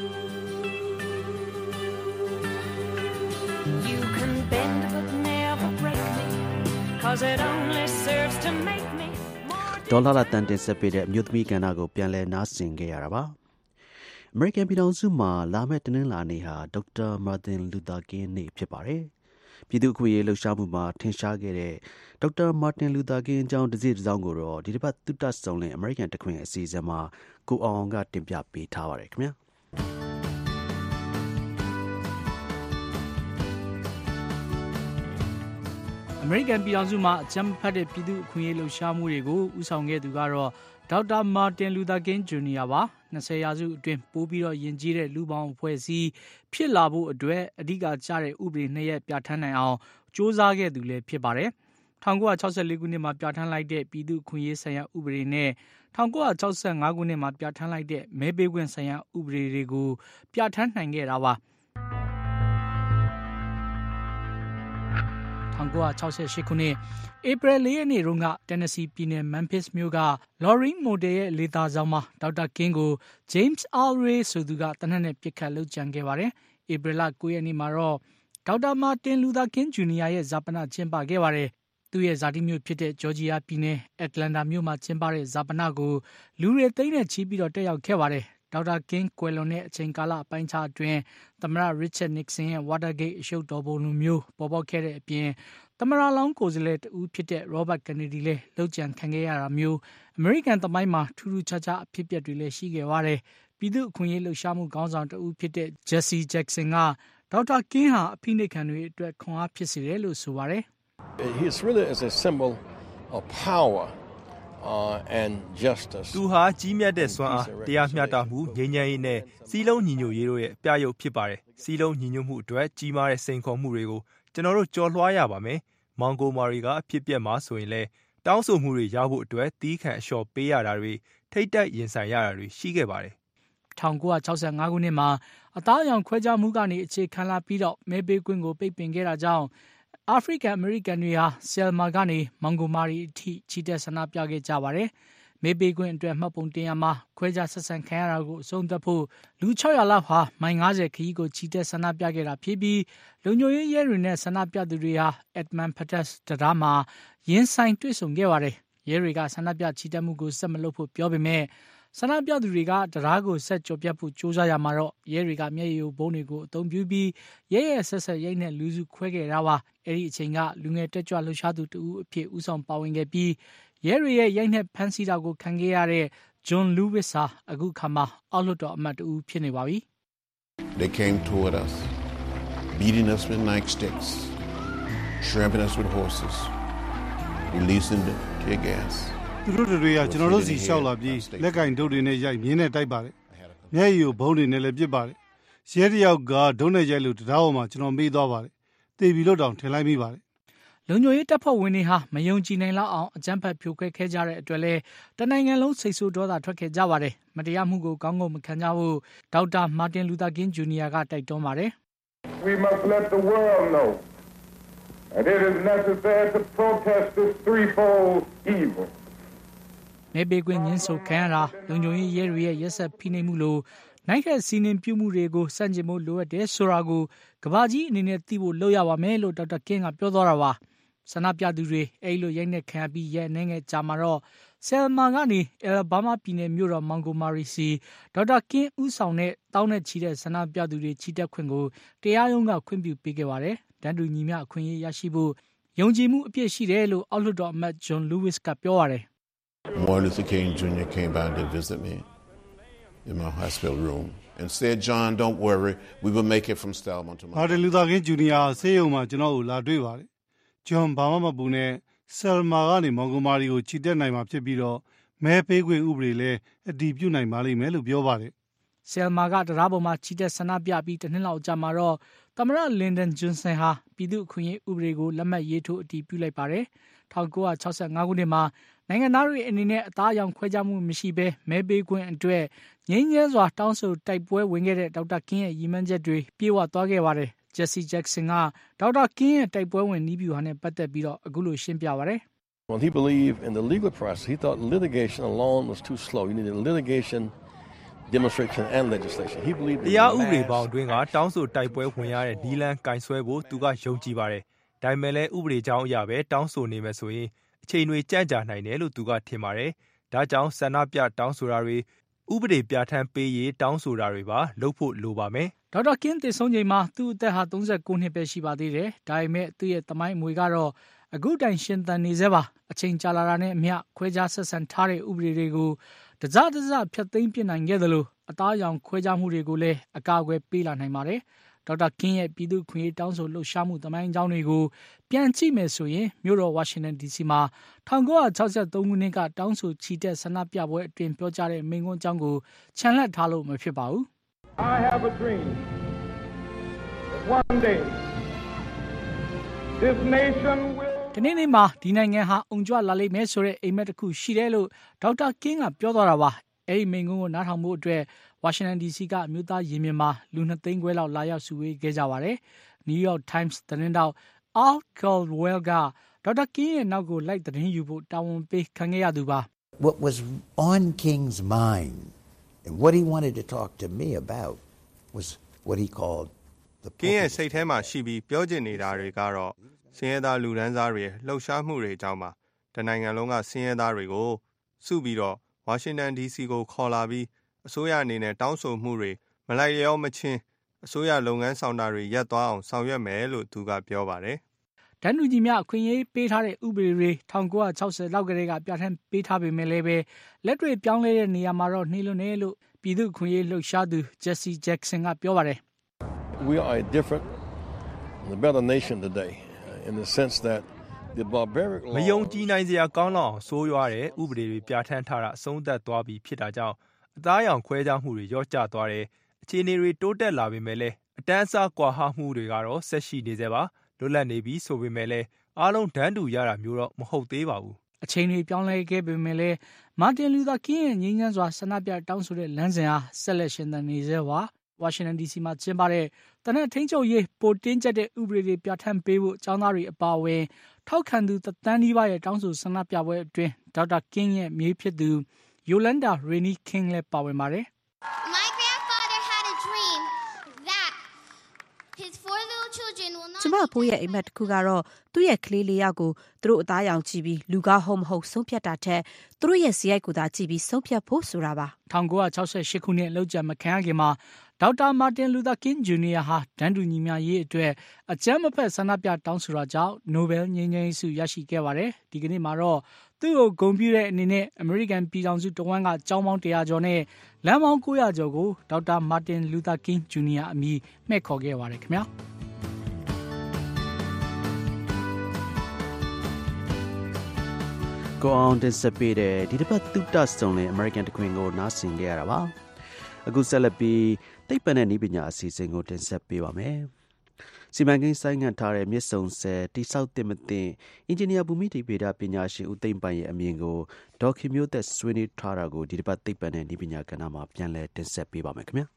Speaker 16: You can bend but never break me cause it only serves to make me
Speaker 2: ဒေါ်လာတန်တင်ဆက်ပေးတဲ့အမျိုးသမီးကဏ္ဍကိုပြန်လည်နားဆင်ခဲ့ရတာပါအမေရိကန်ပြည်ထောင်စုမှာလာမယ့်တနင်္လာနေ့ဟာဒေါက်တာမာတင်လူသာကင်းနေ့ဖြစ်ပါတယ်ပြည်သူ့အခွင့်အရေးလှုပ်ရှားမှုမှာထင်ရှားခဲ့တဲ့ဒေါက်တာမာတင်လူသာကင်းအကြောင်းတစ်စိတစ်စောင်းကိုတော့ဒီတစ်ပတ်သုတဆုံလင်အမေရိကန်တခွင်အစီအစဉ်မှာကိုအောင်အောင်ကတင်ပြပေးထားပါတယ်ခင်ဗျာ
Speaker 20: အမေရိကန်ပြည်ထောင်စုမှာအကြမ်းဖက်တဲ့ပြည်သူ့အခွင့်အရေးလှုပ်ရှားမှုတွေကိုဦးဆောင်ခဲ့သူကတော့ဒေါက်တာမာတင်လူသာကင်းဂျူနီယာပါ၂၀ရာစုအတွင်းပိုးပြီးတော့ယဉ်ကျေးတဲ့လူပေါင်းအဖွဲ့အစည်းဖြစ်လာဖို့အတွက်အဓိကကျတဲ့ဥပဒေနှစ်ရပ်ပြဋ္ဌာန်းနိုင်အောင်စ조사ခဲ့သူလည်းဖြစ်ပါတယ်၁၉၆၄ခုနှစ်မှာပြဋ္ဌာန်းလိုက်တဲ့ပြည်သူ့အခွင့်အရေးဆိုင်ရာဥပဒေနဲ့၁၉၆၅ခုနှစ်မှာပြဋ္ဌာန်းလိုက်တဲ့မဲပေးခွင့်ဆိုင်ရာဥပဒေတွေကိုပြဋ္ဌာန်းနိုင်ခဲ့တာပါ၁၉၆၈ခုနှစ်ဧပြီ၄ရက်နေ့တုန်းကတက်နစီပြည်နယ်မန်ဖစ်မြို့ကလော်ရီမိုတယ်ရဲ့လေသာဆောင်မှာဒေါက်တာကင်းကို James Earl Ray ဆိုသူကတနက်နဲ့ပစ်ခတ်လုပ်ကြံခဲ့ပါတယ်ဧပြီလ၉ရက်နေ့မှာတော့ဒေါက်တာမာတင်လူသာကင်းဂျူနီယာရဲ့ဇာပနကျင်းပခဲ့ပါတယ်သူ့ရဲ့ဇာတိမြို့ဖြစ်တဲ့ဂျော်ဂျီယာပြည်နယ်အက်တလန်တာမြို့မှာကျင်းပတဲ့ဇာပနကိုလူတွေသိန်းနဲ့ချီပြီးတော့တက်ရောက်ခဲ့ပါတယ်ဒေါက်တာကင်းကွယ်လွန်တဲ့အချိန်ကာလအပိုင်းခြားအတွင်းသမ္မတရစ်ချတ်နစ်ဆန်ရဲ့ Watergate အရှုပ်တော်ပုံလိုမျိုးပေါ်ပေါက်ခဲ့တဲ့အပြင်သမ္မတလောင်းကိုယ်စားလှယ်တူဖြစ်တဲ့ Robert Kennedy လည်းလှုပ်ကြံခံခဲ့ရတာမျိုးအမေရိကန်သမိုင်းမှာထူးထူးခြားခြားအဖြစ်အပျက်တွေလည်းရှိခဲ့ပါတယ်ပြည်သူ့အခွင့်အရေးလှုပ်ရှားမှုခေါင်းဆောင်တူဖြစ်တဲ့ Jesse Jackson ကဒေါက်တာကင်းဟာအဖိနှိပ်ခံတွေအတွက်ခွန်အားဖြစ်စေတယ်လို့ဆိုပါတယ်
Speaker 21: He is really as a symbol of power uh, and justice.
Speaker 22: သူဟာကြီးမြတ်တဲ့စွမ်းအားတရားမျှတမှုငြိမ်းချမ်းရေးနဲ့စီးလုံးညီညွတ်ရေးတို့ရဲ့အပြရုပ်ဖြစ်ပါတယ်စီးလုံးညီညွတ်မှုအတွက်ကြီးမားတဲ့စိန်ခေါ်မှုတွေကိုကျွန်တော်တို့ကြော်လွှားရပါမယ်မောင်ကိုမာရီကအဖြစ်ပြက်မှာဆိုရင်လည်းတောင်းဆိုမှုတွေရဖို့အတွက်တီးခန့်အလျှော်ပေးရတာတွေထိတ်တိုက်ရင်ဆိုင်ရတာတွေရှိခဲ့ပါတယ်
Speaker 20: ၁၉၆၅ခုနှစ်မှာအသားအရောင်ခွဲခြားမှုကနေအခြေခံလာပြီးတော့မဲပေးခွင့်ကိုပိတ်ပင်ခဲ့တာကြောင့်အာဖရိကန်အမေရိကန်တွေဟာဆယ်မာကနေမောင်ဂိုမာရီအထိချီတက်ဆန္ဒပြခဲ့ကြပါတယ်။မဲပေးခွင့်အတွက်မှတ်ပုံတင်ရမှာခွဲခြားဆက်ဆံခံရတာကိုအဆုံးသတ်ဖို့လူ၆ရာလောက်ဟာမိုင်၅၀ခရီးကိုချီတက်ဆန္ဒပြခဲ့တာဖြစ်ပြီးလုံခြုံရေးရဲတွေနဲ့ဆန္ဒပြသူတွေဟာအက်ဒမန်ဖတ်တက်စ်တရာမှာရင်ဆိုင်တွေ့ဆုံခဲ့ပါတယ်။ရဲတွေကဆန္ဒပြချီတက်မှုကိုဆက်မလုပ်ဖို့ပြောပေမဲ့ဆန္ဒပြသူတွေကတရားကိုဆက်ကြော်ပြတ်ဖို့ကြိုးစားရမှာတော့ရဲတွေကမျက်ရည်ဘုံတွေကိုအသုံးပြုပြီးရဲရဲဆက်ဆက်ရိတ်နဲ့လူစုခွဲခဲ့တာပါအဲ့ဒီအချိန်ကလူငယ်တက်ကြွလှုပ်ရှားသူတူအဖြစ်ဦးဆောင်ပါဝင်ခဲ့ပြီးရဲတွေရဲ့ရိုက်နှက်ဖမ်းဆီးတာကိုခံခဲ့ရတဲ့ John Lewis ဟာအခုခါမှာအောက်လွှတ်တော်အမတ်တူဖြစ်နေပါပြီ
Speaker 21: They came toward us beating us with nightsticks trampling us with horses releasing the tear gas
Speaker 23: သူတို့တွေကကျွန်တော်တို့စီလျှောက်လာပြီးလက်ကင်ဒုတ်တွေနဲ့ရိုက်မြင်းနဲ့တိုက်ပါတယ်။မျက်ရည်ကိုဘုံတွေနဲ့လည်းပစ်ပါတယ်။ရဲတယောက်ကဒုံးနဲ့ရိုက်လို့တရားပေါ်မှာကျွန်တော်မေးသွားပါတယ်။တေးပြီးလို့တောင်ထင်လိုက်မိပါတယ်
Speaker 20: လုံခြုံရေးတပ်ဖွဲ့ဝင်တွေဟာမယုံကြည်နိုင်လောက်အောင်အကြမ်းဖက်ဖြိုခွဲခဲ့ကြတဲ့အတွက်လည်းတနိုင်ငံလုံးစိတ်ဆိုးဒေါသထွက်ခဲ့ကြပါတယ်။မတရားမှုကိုကောင်းကောင်းမခံကြဖို့ဒေါက်တာမာတင်လူသာကင်းဂျူနီယာကတိုက်တွန်းပါတယ်။
Speaker 1: We must let the world know that it is necessary to protest this threefold evil.
Speaker 20: နေပေကွင်းညင်းဆိုခံရတာလုံခြုံရေးရဲတွေရဲ့ရက်စက်ဖိနှိပ်မှုလို့နိုင်ခဲ့စီးနှင်ပြုမှုတွေကိုစန့်ကျင်ဖို့လိုအပ်တယ်ဆိုတာကိုကဘာကြီးအနေနဲ့သိဖို့လုပ်ရပါမယ်လို့ဒေါက်တာကင်းကပြောသွားတာပါဆန္ဒပြသူတွေအဲ့လိုရိုက်နှက်ခံပြီးရဲနေငယ်ကြာမှာတော့ဆယ်မာကနေအယ်ဘာမာပြည်နယ်မြို့တော်မောင်ဂိုမာရီစီဒေါက်တာကင်းဦးဆောင်တဲ့တောင်းနဲ့ချီတဲ့ဆန္ဒပြသူတွေချီတက်ခွင့်ကိုတရားရုံးကခွင့်ပြုပေးခဲ့ပါတယ်တန်တူညီမျှအခွင့်အရေးရရှိဖို့ယုံကြည်မှုအပြည့်ရှိတယ်လို့အောက်လွှတ်တော်အမတ်ဂျွန်လူးဝစ်ကပြောပါတယ်
Speaker 21: Martin Luther King Junior came by to visit me in my hospital room and said, John, don't worry, we will make it from Selma to
Speaker 23: Martin Luther King Junior ဆေးရုံမှာကျွန်တော်ကိုလာတွေ့ပါတယ် John ဘာမှမပူနဲ့ Selma ကနေမောင်ဂိုမာရီကိုချီတက်နိုင်မှာဖြစ်ပြီးတော့မဲပေးခွင့်ဥပဒေလည်းအတည်ပြုနိုင်ပါလိမ့်မယ်လို့ပြောပါတယ်
Speaker 20: Selma ကတရားပေါ်မှာချီတက်ဆန္ဒပြပြီးတစ်နှစ်လောက်ကြာမှာတော့သမ္မတလင်ဒန်ဂျွန်ဆန်ဟာပြည်သူ့အခွင့်အရေးဥပဒေကိုလက်မှတ်ရေးထိုးအတည်ပြုလိုက်ပါတယ်၁၉၆၅ခုနှစ်မှာနိုင်ငံသားတွေအနေနဲ့အသားအရောင်ခွဲခြားမှုမရှိဘဲမဲပေးခွင့်အတွက်ငြိမ်းချမ်းစွာတောင်းဆိုတိုက်ပွဲဝင်ခဲ့တဲ့ဒေါက်တာကင်းရဲ့ရည်မှန်းချက်တွေပြေဝသွားခဲ့ပါတယ်ဂျက်စီဂျက်ဆန်ကဒေါက်တာကင်းရဲ့တိုက်ပွဲဝင်နည်းဗျူဟာနဲ့ပတ်သက်ပြီးတော့အခုလိုရှင်းပြပါတယ်
Speaker 4: Well, he believed in the legal process. He thought litigation alone was too slow. You needed litigation, demonstration, and legislation. He believed in
Speaker 22: တရားဥပဒေပေါင်းအတွင်းကတောင်းဆိုတိုက်ပွဲဝင်ရတဲ့နီလန်ကင်ဆွဲဖို့သူကယုံကြည်ပါတယ်။ဒါပေမဲ့လည်းဥပဒေကြောင်းအရပဲတောင်းဆိုနေမယ်ဆိုရင်အချိန်တွေကြန့်ကြာနိုင်တယ်လို့သူကထင်ပါတယ်။ဒါကြောင့်ဆန္ဒပြတောင်းဆိုတာတွေဥပဒေပြဋ္ဌာန်းပေးရေးတောင်းဆိုတာတွေပါလုပ်ဖို့လိုပါမယ်
Speaker 20: ။ဒေါက်တာကင်းတည်ဆုံးချိန်မှာသူ့အသက်ဟာသုံးဆယ်ကိုနှစ်ပဲရှိပါသေးတယ်။ဒါပေမဲ့သူ့ရဲ့သမိုင်းအမွေကတော့အခုတိုင်ရှင်သန်နေစေပါအချိန်ကြာလာတာနဲ့အမျှခွဲခြားဆက်ဆံထားတဲ့ဥပဒေတွေကိုတစတစဖြတ်သိမ်းပြနိုင်ခဲ့သလိုအသားအရောင်ခွဲခြားမှုတွေကိုလည်းအကာအကွယ်ပေးလာနိုင်ပါတယ်ဒေါက်တာကင်းရဲ့ပြည်သူ့ခွင့်ရေးတောင်းဆိုလှုပ်ရှားမှုသမိုင်းကြောင်းတွေကိုပြန်ကြည့်မယ်ဆိုရင်မြို့တော်ဝါရှင်တန်ဒီစီမှာ၁၉၆၃ခုနှစ်ကတောင်းဆိုချီတက်ဆန္ဒပြပွဲအတွင်ပြောကြားတဲ့မိန့်ခွန်းအကြောင်းကိုခြံလှပ်ထားလို့မဖြစ်ပါဘူး
Speaker 1: I have a dream that one day this nation will
Speaker 20: ဒီနေ့နေ့မှာဒီနိုင်ငံဟာအုံကြွလာလိမ့်မယ်ဆိုတဲ့အိမ်မက်တစ်ခုရှိတယ်လို့ဒေါက်တာကင်းကပြောသွားတာပါအဲ့ဒီမိန့်ခွန်းကိုနားထောင်ဖို့အတွက်ဝါရှင်တန်ဒီစီကအမျိုးသားရင်မြင်မှာလူနှစ်သိန်းခွဲလောက်လာရောက်စုဝေးခဲ့ကြပါတယ်။ New York Times သတင်းတောက် Al Caldwell ကဒေါက်တာကင်းရဲ့နောက်ကိုလိုက်သတင်းယူဖို့တာဝန်ပေးခံခဲ့ရသူပါ
Speaker 5: What was on King's mind and what he wanted to talk to me about was what he called the
Speaker 22: King ရဲ့စိတ်ထဲမှာရှိပြီးပြောချင်နေတာတွေကတော့စင်ရသားလူဒန်းစားတွေလှုပ်ရှားမှုတွေအကြောင်းပါတနိုင်ငံလုံးကစင်ရသားတွေကိုစုပြီးတော့ဝါရှင်တန်ဒီစီကိုခေါ်လာပြီးအစိုးရအနေနဲ့တောင်းဆိုမှုတွေမလိုက်လျောမချင်းအစိုးရလုပ်ငန်းဆောင်တာတွေရပ်သွားအောင်ဆောင်ရွက်မယ်လို့သူကပြောပါတယ်
Speaker 20: ။တန်တူကြီးများအခွင့်အရေးပေးထားတဲ့ဥပဒေတွေ၁၉၆၀လောက်ကတည်းကပြဋ္ဌာန်းပေးထားပေမဲ့လည်းပဲလက်တွေပြောင်းလဲတဲ့နေရာမှာတော့နှီးလွန်းနေလို့ပြည်သူ့အခွင့်အရေးလှုပ်ရှားသူဂျက်စီဂျက်ဆန်ကပြောပါတယ်
Speaker 4: We are a different and a better nation today in the sense that the barbaric law
Speaker 22: မယုံကြည်နိုင်စရာကောင်းလောက်ဆိုးရွားတဲ့ဥပဒေတွေပြဋ္ဌာန်းထားတာအဆုံးသတ်သွားပြီဖြစ်တာကြောင့်အသားရောင်ခွဲခြားမှုတွေရော့ကျသွားတယ်အခြေအနေတွေတိုးတက်လာပေမဲ့လည်းအတန်းအစားကွာဟမှုတွေကတော့ဆက်ရှိနေသေးပါလွတ်လပ်နေပြီဆိုပေမဲ့လည်းအားလုံးတန်းတူရတာမျိုးတော့မဟုတ်သေးပါဘူး
Speaker 20: အချိန်တွေပြောင်းလဲခဲ့ပေမဲ့လည်းမာတင်လူသာကင်းရဲ့ငြိမ်းချမ်းစွာဆန္ဒပြတောင်းဆိုတဲ့လမ်းစဉ်ဟာဆက်လက်ရှင်သန်နေသေးပါဝါရှင်တန်ဒီစီမှာကျင်းပတဲ့တနက်ထိန်ချုပ်ရေးပိုတင်းကျပ်တဲ့ဥပဒေတွေပြဋ္ဌာန်းပေးဖို့အကြောင်းသားတွေအပါအဝင်ထောက်ခံသူတသန်းနီးပါးရဲ့တောင်းဆိုဆန္ဒပြပွဲအတွင်းဒေါက်တာကင်းရဲ့မြေးဖြစ်သူယိုလန်ဒါရေနီကင်းလည်းပါဝင်ပါတယ်
Speaker 24: My grandfather had a dream that his four little children will not
Speaker 10: ကျမဖိုးရဲ့အိမ်မက်တစ်ခုကတော့သူ့ရဲ့ကလေးလေးယောက်ကိုသူတို့အသားရောင်ကြည့်ပြီးလူကားဟုတ်မဟုတ်ဆုံးဖြတ်တာထက်သူတို့ရဲ့ဇယိုက်ကိုသာကြည့်ပြီးဆုံးဖြတ်ဖို့ဆိုတာပါ
Speaker 20: ၁၉၆၈ခုနှစ်လောက်ကျမခံရခင်မှာဒေါက်တာမာတင်လူသာကင်းဂျူနီယာဟာဒန်တူညီမျှရေးအတွက်အကြမ်းမဖက်ဆန္ဒပြတောင်းဆိုတာကြောင့်နိုဘယ်ငြိမ်းချမ်းရေးဆုရရှိခဲ့ပါတယ်ဒီကနေ့မှာတော့သူ့ကိုဂုဏ်ပြုတဲ့အနေနဲ့အမေရိကန်ပြည်ထောင်စုတဝန်းကကျောင်းပေါင်းတရာကျော်နဲ့လမ်းပေါင်း၉ရာကျော်ကိုဒေါက်တာမာတင်လူသာကင်းဂျူနီယာအမည်မှဲ့ခေါ်ခဲ့ပါတယ်ခင်ဗျာ
Speaker 2: ကိုအောင်တင်ဆက်ပေးတဲ့ဒီတစ်ပတ်သုတဆုံတဲ့ American တခွင်ကိုနားဆင်ကြရတာပါအခုဆက်လက်ပြီးသိပ္ပံနဲ့နည်းပညာအစီအစဉ်ကိုတင်ဆက်ပေးပါမယ်စီမံကိန်းဆိုင်းငံ့ထားတဲ့မြစ်ဆုံဆည်တိဆောက်သင့်မသင့်အင်ဂျင်နီယာဘူမိတိဗေဒပညာရှင်ဦးသိန်းပိုင်ရဲ့အမြင်ကိုဒေါ်ခင်မျိုးသက်ဆွေးနွေးထားတာကိုဒီတစ်ပတ်သိပ္ပံနဲ့နည်းပညာကဏ္ဍမှာပြန်လည်တင်ဆက်ပေးပါမယ်ခင်ဗျာ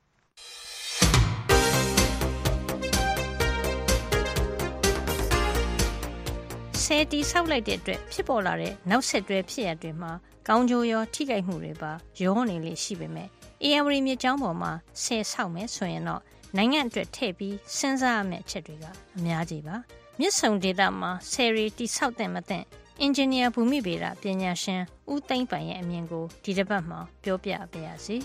Speaker 3: ဆယ်တီဆောက်လိုက်တဲ့အတွက်ဖြစ်ပေါ်လာတဲ့နောက်ဆက်တွဲဖြစ်ရတွေမှာကောင်းကျိုးရောထိခိုက်မှုတွေပါရောနေလေရှိပေမဲ့အေရဝတီမြေကျောင်းပေါ်မှာဆယ်ဆောက်မယ်ဆိုရင်တော့နိုင်ငံအတွက်ထည့်ပြီးစဉ်းစားရမယ့်အချက်တွေကအများကြီးပါမြစ်ဆုံဒေသမှာဆယ်ရီတိဆောက်တဲ့မတဲ့အင်ဂျင်နီယာဘူမိဗေဒပညာရှင်ဦးသိန်းပိုင်ရဲ့အမြင်ကိုဒီတစ်ပတ်မှာပြောပြပေးရစီ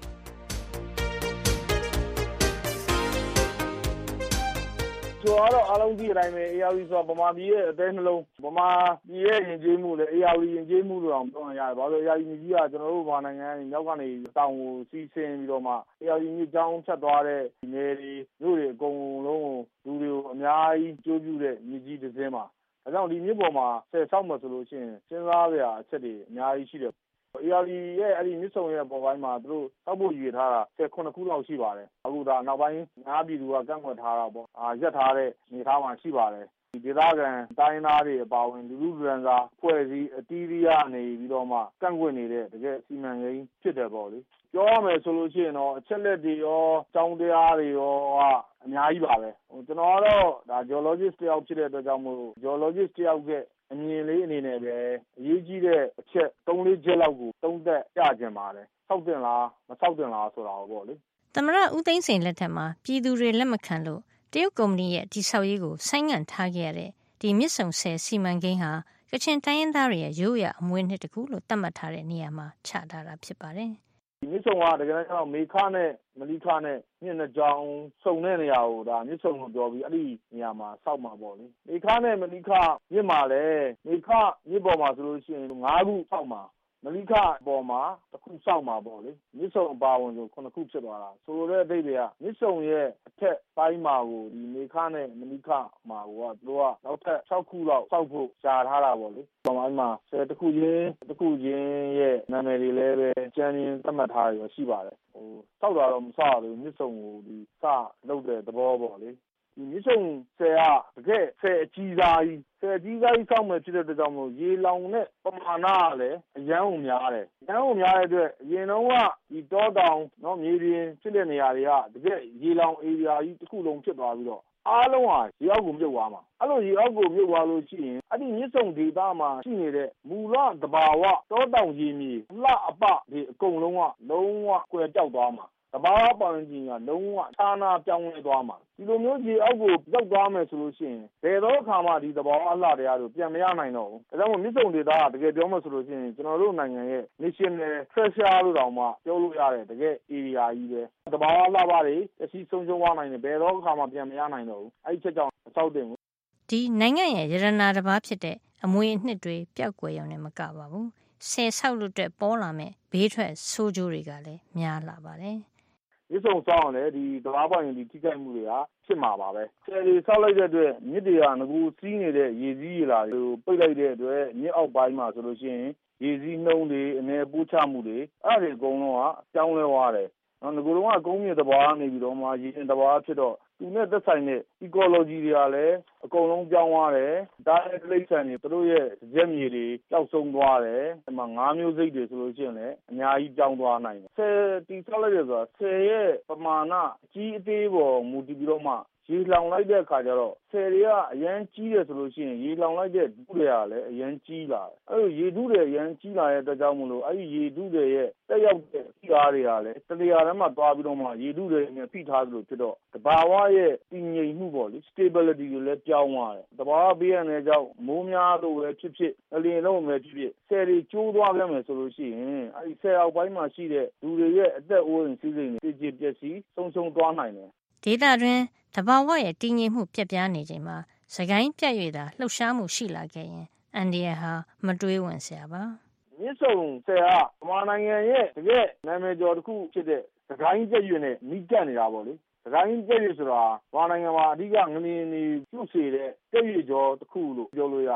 Speaker 15: ဆိုတော့အားလုံးဒီအတိုင်းပဲ A R V ဆိုတော့ဗမာပြည်ရဲ့အသေးနှလုံးဗမာပြည်ရဲ့ယဉ်ကျေးမှုလေ A R V ယဉ်ကျေးမှုလို့အောင်ပြောရရတယ်။ဘာလို့ A R V မြစ်ကြီးကကျွန်တော်တို့ဗမာနိုင်ငံမြောက်ကနေတောင်ကိုစီးဆင်းပြီးတော့မှ A R V မြစ်ကြောင်းဖြတ်သွားတဲ့နေတွေမြို့တွေအကုန်လုံးကိုလူတွေကိုအများကြီးကြိုးပြုတဲ့မြစ်ကြီးတစ်စင်းမှာဒါကြောင့်ဒီမြစ်ပေါ်မှာဆယ်ဆောက်မှဆိုလို့ရှိရင်စဉ်းစားရအချက်တွေအများကြီးရှိတယ်A R V ရဲ့အဲ့ဒီမြစ်ဆုံရဲ့ပေါ်ပိုင်းမှာသူတို့တောက်ဖို့ရည်ထားတာဆယ်ခုနှစ်ခုလောက်ရှိပါတယ်အခုဒါနောက်ပိုင်းငါးပြည်သူကကန့်ကွက်ထားတာပေါ့အာရက်ထားတဲ့နေထားမှရှိပါတယ်ဒီဒေသခံတိုင်းသားတွေအပါအဝင်လူလူရန်စာဖွဲ့စည်းအတီးရီးရနေပြီးတော့မှကန့်ကွက်နေတဲ့တကယ်စီမံကိန်းဖြစ်တယ်ပေါ့လေပြောရမယ်ဆိုလို့ရှိရင်တော့အချက်လက်တွေရောကျောင်းတရားတွေရောအများကြီးပါပဲဟိုကျွန်တော်ကတော့ဒါ geologist တယောက်ဖြစ်တဲ့အတွက်ကြောင့်မို့ geologist တယောက်ကအမြင်လေးအနေနဲ့ပဲအရေးကြီးတဲ့အချက်၃-၄ချက်လောက်ကိုသုံးသပ်ပြချင်ပါတယ်။ဆောက်တင်လားမဆောက်တင်လားဆိုတာပေါ့လေ
Speaker 3: ။သမရဦးသိန်းစိန်လက်ထက်မှာပြည်သူတွေလက်မခံလို့တရုတ်ကုမ္ပဏီရဲ့ဒီဆောက်ရေးကိုဆိုင်းငံ့ထားခဲ့ရတဲ့ဒီမြစ်ဆုံဆည်စီမံကိန်းဟာကချင်တိုင်းရင်းသားတွေရဲ့ရိုးရာအမွေအနှစ်တစ်ခုလို့သတ်မှတ်ထားတဲ့နေရာမှာချထားတာဖြစ်ပါတယ်။
Speaker 15: ဒီမြစ်ဆုံကတကယ်တော့မေခနဲ့မလိခနဲ့မြစ်နှစ်ကြောင်စုံတဲ့နေရာကိုဒါမြစ်ဆုံကိုပြောပြီးအဲ့ဒီနေရာမှာစောက်မှာပေါ့လေမေခနဲ့မလိခမြစ်မှာလည်းမေခမြစ်ပေါ်မှာဆိုလို့ရှိရင်၅ခုစောက်မှာမလိခပေါ်မှာတစ်ခုစောက်မှာပေါ့လေမြစ်ဆုံအပါဝင်ဆိုခုနှစ်ခုဖြစ်သွားတာဆိုတော့အဓိပ္ပာယ်ကမြစ်ဆုံရဲ့အထက်ပိုင်းမှာကိုဒီမေခနဲ့မလိခမှာကိုကသူကနောက်ထပ်၆ခုလောက်စောက်ဖို့ရှားထားတာပေါ့လေပေါ်မှာမှာဆယ်တစ်ခုချင်းတစ်ခုချင်းရဲ့နာမည်တွေလည်းပဲကျန်းချင်းသတ်မှတ်ထားရရှိပါတယ်ဟိုစောက်တာတော့မစောက်ဘူးမြစ်ဆုံကိုဒီစလုပ်တဲ့သဘောပေါ့လေဒီမြစ်ဆုံဆယ်ကတကယ်ဆယ်အကြီးစားကြီးဆယ်ကြီးစားကြီးစောက်မယ်ဖြစ်တဲ့အတွက်ကြောင့်မို့ရေလောင်တဲ့ပမာဏကလည်းအရန်ကိုများတယ်အရန်ကိုများတဲ့အတွက်အရင်တော့ကဒီတောတောင်နော်မြေပြင်ဖြစ်တဲ့နေရာတွေကတကယ်ရေလောင်ဧရိယာကြီးတစ်ခုလုံးဖြစ်သွားပြီးတော့အားလုံးဟာရေအောက်ကိုမြုပ်သွားမှာအဲ့လိုရေအောက်ကိုမြုပ်သွားလို့ရှိရင်အဲ့ဒီမြစ်ဆုံဒေသမှာရှိနေတဲ့မူလသဘာဝတောတောင်ရေမြေလှအပဒီအကုန်လုံးကလုံးဝကွယ်ပြောက်သွားမှာတဘာဝပတ်ဝန်းကျင်ကလုံးဝဌာနပြောင်းလဲသွားမှာဒီလိုမျိုးရေအောက်ကိုရောက်သွားမယ်ဆိုလို့ရှိရင်ဘယ်တော့အခါမှဒီတဘာဝအလှတရားတို့ပြန်မရနိုင်တော့ဘူးဒါကြောင့်မို့မြစ်ဆုံဒေသကတကယ်ပြောမှဆိုလို့ရှိရင်ကျွန်တော်တို့နိုင်ငံရဲ့ national treasure လို့တောင်မှပြောလို့ရတယ်တကယ် area ကြီးပဲတဘာဝအလှပါတွေအစီဆုံးရှုံးသွားနိုင်တယ်ဘယ်တော့အခါမှပြန်မရနိုင်တော့ဘူးအဲ့ဒီချက်ကြောင့်အဆောက်တင်ဘူး
Speaker 3: ဒီနိုင်ငံရဲ့ရတနာတစ်ပါးဖြစ်တဲ့အမွေအနှစ်တွေပျောက်ကွယ်ရုံနဲ့မကပါဘူးဆယ်ဆောက်လို့အတွက်ပေါ်လာမဲ့ဘေးထွက်ဆိုးကျိုးတွေကလည်းများလာပါတယ်
Speaker 15: မြစ်ဆုံဆောက်အောင်လည်းဒီတဘာပေါင်းရင်ဒီထိခိုက်မှုတွေကဖြစ်မှာပါပဲဆယ်တွေဆောက်လိုက်တဲ့အတွက်မြစ်တွေကငကူစီးနေတဲ့ရေစည်းရေလာတွေကိုပိတ်လိုက်တဲ့အတွက်မြစ်အောက်ပိုင်းမှာဆိုလို့ရှိရင်ရေစည်းနှုံးတွေအနေပိုးချမှုတွေအဲ့ဒီအကုန်လုံးကကြောင်းလဲသွားတယ်နော်ငကူတော့ကကုန်းမြစ်တဘာနေပြီးတော့မှရေတဘာဖြစ်တော့သူနဲ့သက်ဆိုင်တဲ့ ecology တွေကလည်းအကုန်လုံးပြောင်းသွားတယ်ဒါနဲ့တိရစ္ဆာန်တွေသူတို့ရဲ့ရက်မြေတွေပျောက်ဆုံးသွားတယ်ဒီမှာငါးမျိုးစိတ်တွေဆိုလို့ရှိရင်လည်းအများကြီးပြောင်းသွားနိုင်တယ်ဆယ်တီဆောက်လိုက်ရဆိုတာဆယ်ရဲ့ပမာဏအကြီးအသေးပေါ်မူတည်ပြီးတော့မှရေလောင်လိုက်တဲ့အခါကျတော့ဆယ်တွေကအရန်ကြီးတယ်ဆိုလို့ရှိရင်ရေလောင်လိုက်တဲ့ဒုတွေကလည်းအရန်ကြီးလာတယ်အဲ့လိုရေဒုတွေအရန်ကြီးလာတဲ့အတွက်ကြောင့်မလို့အဲ့ဒီရေဒုတွေရဲ့တက်ရောက်တဲ့ဖိအားတွေကလည်းတနေရာထဲမှာသွားပြီးတော့မှရေဒုတွေနဲ့ဖိထားသလိုဖြစ်တော့တဘာဝရဲ့တည်ငြိမ်မှုပေါ့လေ stability တွေလည်းပြောင်းသွားတယ်တဘာဝဘေးရန်တွေကြောင့်မိုးများလို့ပဲဖြစ်ဖြစ်အလင်းလုံးပဲဖြစ်ဖြစ်ဆယ်တွေကျိုးသွားခဲ့မယ်ဆိုလို့ရှိရင်အဲ့ဒီဆယ်အောက်ပိုင်းမှာရှိတဲ့လူတွေရဲ့အသက်အိုးအိမ်စီးစိမ်တွေတည်ကြည်ပျက်စီးဆုံးရှုံးသွားနိုင်တယ်
Speaker 3: ဒေသတွင်းတဘာဝရဲ့တည်ငြိမ်မှုပြက်ပြားနေချိန်မှာစကိုင်းပြတ်၍သာလှုပ်ရှားမှုရှိလာခဲ့ရင်အန်ဒီယာဟာမတွေးဝင်စရာပါ
Speaker 15: မြစ်ဆုံဆယ်ကဗမာနိုင်ငံရဲ့တကယ်နာမည်ကျော်တစ်ခုဖြစ်တဲ့စကိုင်းပြတ်၍နဲ့မိကပ်နေတာပေါ့လေစကိုင်းပြတ်၍ဆိုတာဗမာနိုင်ငံမှာအဓိကငလျင်တွေပြုတ်စေတဲ့ပြတ်၍ကျော်တစ်ခုလို့ပြောလို့ရတယ်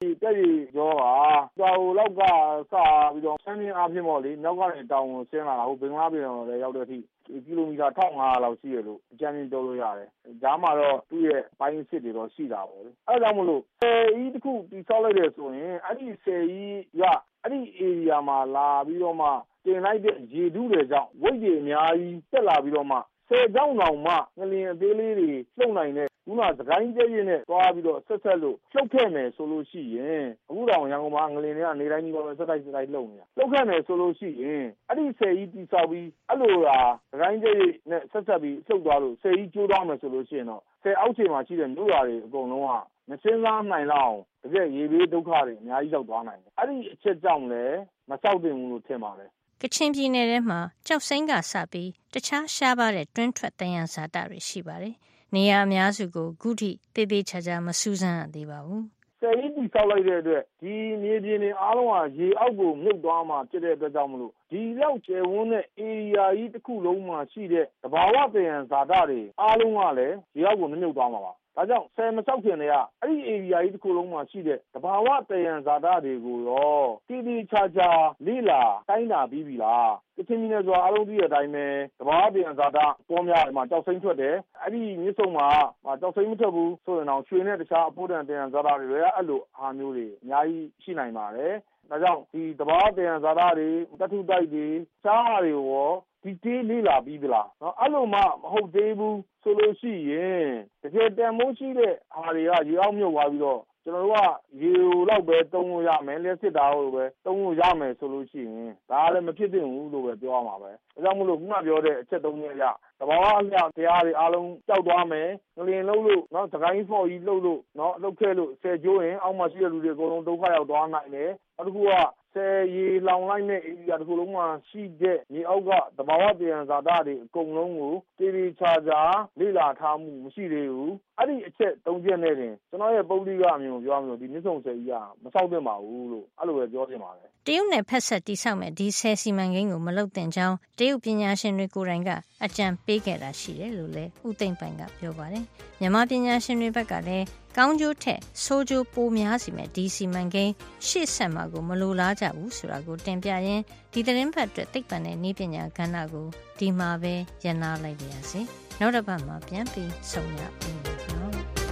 Speaker 15: တက်ရီကျော်ကကြော်လောက်ကစပြီးတော့ဆန်းရင်းအဖြစ်ပေါ့လေနောက်ကနေတောင်ဆင်းလာတာဟိုဘင်္ဂလားပြည်တော်လည်းရောက်တဲ့အထိကီလိုမီတာတစ်ထောင်၅ရာလောက်ရှိရလို့အကြမ်းဖျင်းပြောလို့ရတယ်။ဒါမှတော့သူ့ရဲ့ပိုင်းစစ်တွေတော့ရှိတာပေါ့လေ။အဲဒါကြောင့်မလို့ဆယ်ကြီးတစ်ခုတိဆောက်လိုက်တယ်ဆိုရင်အဲ့ဒီဆယ်ကြီးကအဲ့ဒီ area မှာလာပြီးတော့မှတင်လိုက်တဲ့ရေတူးတွေကြောင့်ဝိတ်တွေအများကြီးတက်လာပြီးတော့မှဆယ်ကြောင်းတောင်မှငလျင်အသေးလေးတွေလှုပ်နိုင်တဲ့ခုနစကိုင်းကျဲရင်နဲ့သွားပြီးတော့ဆက်ဆက်လို့လှုပ်ခဲ့မယ်ဆိုလို့ရှိရင်အခုတောင်ရန်ကုန်မှာငလျင်တွေကနေတိုင်းကြီးတော့ဆက်တိုက်ဆက်တိုက်လှုပ်နေတာလှုပ်ခဲ့မယ်ဆိုလို့ရှိရင်အဲ့ဒီဆယ်ကြီးတိဆောက်ပြီးအဲ့လိုဟာစကိုင်းကျဲနဲ့ဆက်ဆက်ပြီးလှုပ်သွားလို့ဆယ်ကြီးကျိုးသွားမယ်ဆိုလို့ရှိရင်တော့ဆယ်အောက်ခြေမှာရှိတဲ့မြို့ရွာတွေအကုန်လုံးကမစင်းစားနိုင်လောက်တကယ်ရေဘေးဒုက္ခတွေအများကြီးရောက်သွားနိုင်တယ်အဲ့ဒီအချက်ကြောင့်လည်းမဆောက်တင်ဘူးလို့ထင်ပါတယ်
Speaker 3: ကချင်ပြည်နယ်ထဲမှာကြောက်စိမ်းကစပြီးတခြားရှားပါတဲ့တွင်းထွက်တယံဇာတတွေရှိပါတယ်။နေရာအများစုကိုခုထိတေးသေးချာချာမစူးစမ်းရသေးပါဘူး
Speaker 15: ။ဆယ်ကြီးတိဆောက်လိုက်တဲ့အတွက်ဒီမြေပြင်တွေအားလုံးကရေအောက်ကိုမြုပ်သွားမှဖြစ်တဲ့အတွက်ကြောင့်မလို့ဒီလောက်ကျယ်ဝန်းတဲ့ area ကြီးတစ်ခုလုံးမှာရှိတဲ့သဘာဝတယံဇာတတွေအားလုံးကလည်းရေအောက်ကိုမမြုပ်သွားမှာပါ။ဒါကြောင့်ဆယ်မဆောက်ခင်တည်းကအဲ့ဒီ area ကြီးတစ်ခုလုံးမှာရှိတဲ့သဘာဝတယံဇာတတွေကိုရောတိတိကျကျလေ့လာတိုင်းတာပြီးပြီလားကချင်ပြည်နယ်ဆိုတာအားလုံးသိတဲ့အတိုင်းပဲသဘာဝတယံဇာတပေါ်များမှာကြောက်စိမ့်ထွက်တယ်အဲ့ဒီမြစ်ဆုံမှာကြောက်စိမ့်မထွက်ဘူးဆိုရင်တော့ရွှေနဲ့တခြားအဖို့တန်တယံဇာတတွေလည်းအဲ့လိုအားမျိုးတွေအများကြီးရှိနိုင်ပါတယ်ဒါကြောင့်ဒီသဘာဝတယံဇာတတွေတထုတိုက်တွေစားတွေရောဒီတေးလေးလာပြီးသလားနော်အဲ့လိုမှမဟုတ်သေးဘူးဆိုလို့ရှိရင်တကယ်တန်မိုးရှိတဲ့အားတွေကရေအောင်မြုပ်သွားပြီးတော့ကျွန်တော်တို့ကရေလောက်ပဲသုံးလို့ရမယ်လက်စစ်တာလို့ပဲသုံးလို့ရမယ်ဆိုလို့ရှိရင်ဒါလည်းမဖြစ်သင့်ဘူးလို့ပဲပြောရမှာပဲဒါကြောင့်မလို့ခုနပြောတဲ့အချက်သုံးချက်ရသဘာဝအလျောက်တရားတွေအားလုံးကြောက်သွားမယ်ငလျင်လှုပ်လို့နော်သကိုင်းဖော်ကြီးလှုပ်လို့နော်လှုပ်ခဲ့လို့ဆယ်ကျိုးရင်အောက်မှာရှိတဲ့လူတွေအကုန်လုံးဒုက္ခရောက်သွားနိုင်တယ်နောက်တစ်ခုကဆယ်ရေလောင်လိုက်တဲ့ area တစ်ခုလုံးမှာရှိတဲ့မြေအောက်ကသဘာဝတယံဇာတတွေအကုန်လုံးကိုတေးသေးချာချာလေ့လာထားမှုမရှိသေးဘူးအဲ့ဒီအချက်သုံးချက်နဲ့တင်ကျွန်တော်ရဲ့ပုံလိကအမြင်ကိုပြောရမလို့ဒီမြစ်ဆုံဆယ်ကြီးကမဆောက်သင့်ပါဘူးလို့အဲ့လိုပဲပြောချင်ပါတယ်
Speaker 3: တရုတ်နယ်ဖက်ဆက်တိဆောက်မဲ့ဒီဆယ်စီမံကိန်းကိုမလုပ်သင့်ကြောင်းတရုတ်ပညာရှင်တွေကိုယ်တိုင်ကအကြံပေးခဲ့တာရှိတယ်လို့လည်းဦးသိမ့်ပိုင်ကပြောပါတယ်မြန်မာပညာရှင်တွေဘက်ကလည်းကောင်းကျိုးထက်ဆိုးကျိုးပိုများစီမဲ့ဒီစီမံကိန်းရှေ့ဆက်မှာကိုမလိုလားကြဘူးဆိုတာကိုတင်ပြရင်းဒီသတင်းဖတ်အတွက်သိပ္ပံနဲ့နည်းပညာကဏ္ဍကိုဒီမှာပဲရနာလိုက်ပါရစေနောက်တစ်ပတ်မှာပြန်ပြီးဆုံရအောင်နော်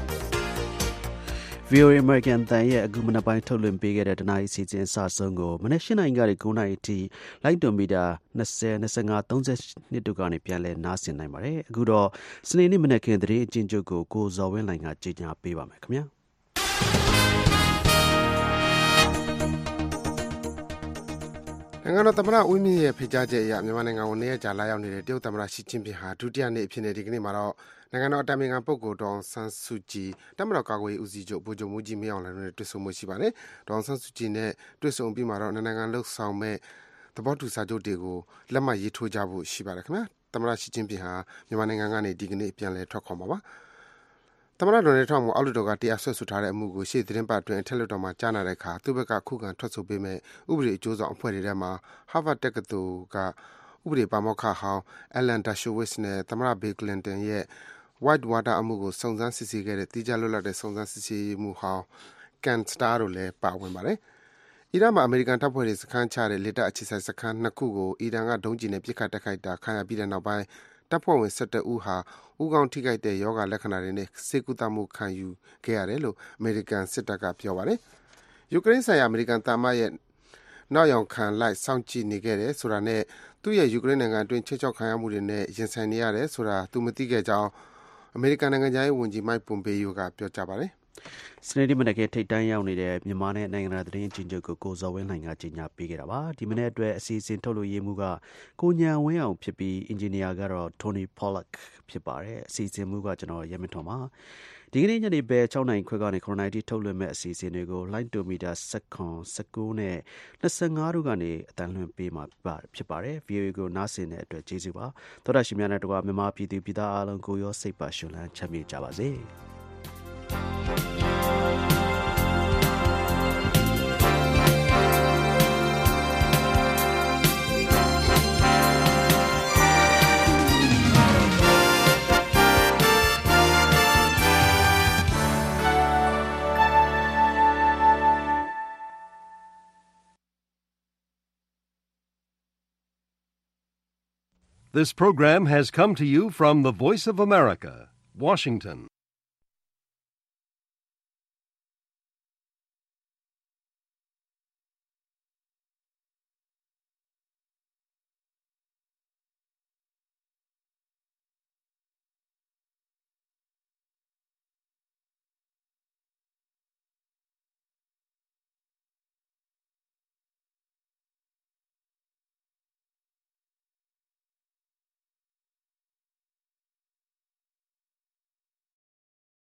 Speaker 2: ဗီအိုအေ American တန်ရဲ့အခုမနက်ပိုင်းထုတ်လွှင့်ပေးခဲ့တဲ့တနားရီစီစဉ်အစဆုံးကိုမနက်၈နာရီကနေ၉နာရီအထိလိုက်တွန်မီတာ၂၀ ၂၅ ၃၂တို့ကနေပြန်လည်နားဆင်နိုင်ပါတယ်အခုတော့စနေနေ့မနက်ခင်းသတင်းအကျဉ်းချုပ်ကိုကိုဇော်ဝင်းလိုင်ကကြေညာပေးပါမယ်ခင်ဗျာ
Speaker 7: နိုင်ငံတော်သမ္မတဦးမြင့်ရဲ့ဖိတ်ကြားချက်အရမြန်မာနိုင်ငံကိုနေရကြာလာရောက်နေတဲ့တရုတ်သမ္မတရှီကျင်းပင်ဟာဒုတိယနေ့အဖြစ်နဲ့ဒီကနေ့မှာတော့နိုင်ငံတော်အတိုင်ပင်ခံပုဂ္ဂိုလ်ဒေါ်ဆန်းစုကြည်တပ်မတော်ကာကွယ်ရေးဦးစီးချုပ်ဗိုလ်ချုပ်မှူးကြီးမင်းအောင်လှိုင်တို့တွေ့ဆုံမှုရှိပါတယ်။ဒေါ်ဆန်းစုကြည်နဲ့တွေ့ဆုံပြီးမှာတော့နိုင်ငံလှုပ်ဆောင်မဲ့သဘောတူစာချုပ်တွေကိုလက်မှတ်ရေးထိုးကြဖို့ရှိပါတယ်ခင်ဗျာ။သမ္မတရှီကျင်းပင်ဟာမြန်မာနိုင်ငံကနေဒီကနေ့ပြန်လည်ထွက်ခွာမှာပါ။သမ္မတဒေါ်နယ်ထရမ့်ကိုအောက်လွှတ်တော်ကတရားစွဲဆိုထားတဲ့အမှုကိုရှေ့သတင်းပတ်အတွင်းအထက်လွှတ်တော်မှာကြားနာတဲ့အခါသူ့ဘက်ကခုခံထွက်ဆိုပေးမဲ့ဥပဒေအကျိုးဆောင်အဖွဲ့တွေထဲမှာ Harvard တက္ကသိုလ်ကဥပဒေပါမောက္ခဟောင်း Alan Dershowitz နဲ့သမ္မတ Bill Clinton ရဲ့ White Water အမှုကိုစုံစမ်းစစ်ဆေးခဲ့တဲ့တိကျလွတ်လပ်တဲ့စုံစမ်းစစ်ဆေးမှုဟောင်း Ken Starr တို့လည်းပါဝင်ပါတယ်။အီရန်မှာအမေရိကန်တပ်ဖွဲ့တွေစခန်းချတဲ့လက်တပ်အခြေစိုက်စခန်းနှစ်ခုကိုအီရန်ကဒုံးကျည်နဲ့ပစ်ခတ်တိုက်ခိုက်တာခံရပြီးတဲ့နောက်ပိုင်းတပ်ဖွဲ့ဝင်၁၁ဦးဟာဦးခေါင်းထိခိုက်တဲ့ယောဂလက္ခဏာတွေနဲ့ဆေးကုသမှုခံယူခဲ့ရတယ်လို့အမေရိကန်စစ်တပ်ကပြောပါတယ်။ယူကရိန်းဆိုင်ရာအမေရိကန်တပ်မရဲ့နောက်ယောင်ခံလိုက်စောင့်ကြည့်နေခဲ့တယ်ဆိုတာနဲ့သူ့ရဲ့ယူကရိန်းနိုင်ငံအတွင်းချေချောက်ခံရမှုတွေနဲ့ရင်ဆိုင်နေရတယ်ဆိုတာသူမသိခဲ့ကြောင်းအမေရိကန်နိုင်ငံသားရေးဝန်ကြီးမိုက်ပွန်ပေယိုကပြောကြားပါတယ်
Speaker 2: စနေနေ့မနက်ကထိတ်တန်းရောက်နေတဲ့မြန်မာနဲ့နိုင်ငံတော်သတင်းအကျဉ်းချုပ်ကိုကိုဇော်ဝင်းလှိုင်ကကြီးညာပေးခဲ့တာပါဒီမနေ့အတွက်အစီအစဉ်ထုတ်လို့ရေးမှုကကိုညံဝင်းအောင်ဖြစ်ပြီးအင်ဂျင်နီယာကတော့ Tony Pollock ဖြစ်ပါတယ်အစီအစဉ်မှုကကျွန်တော်ရဲမထွန်ပါဒီကနေ့ညနေပဲ၆နာရီခွဲကနေခရိုနိုက်တီထုတ်လွှင့်မဲ့အစီအစဉ်တွေကို Line to Meter ၁၇ ၁၉နဲ့၂၅တို့ကနေအတန်းလွှင့်ပေးမှာဖြစ်ပါတယ် ဗီအိုအေ ကိုနားဆင်တဲ့အတွက်ကျေးဇူးပါသောတာရှင်များနဲ့တကွာမြန်မာပြည်သူပြည်သားအားလုံးကိုရောစိတ်ပါရှင်လန်းချမ်းမြေ့ကြပါစေ
Speaker 8: This program has come to you from the Voice of America, Washington.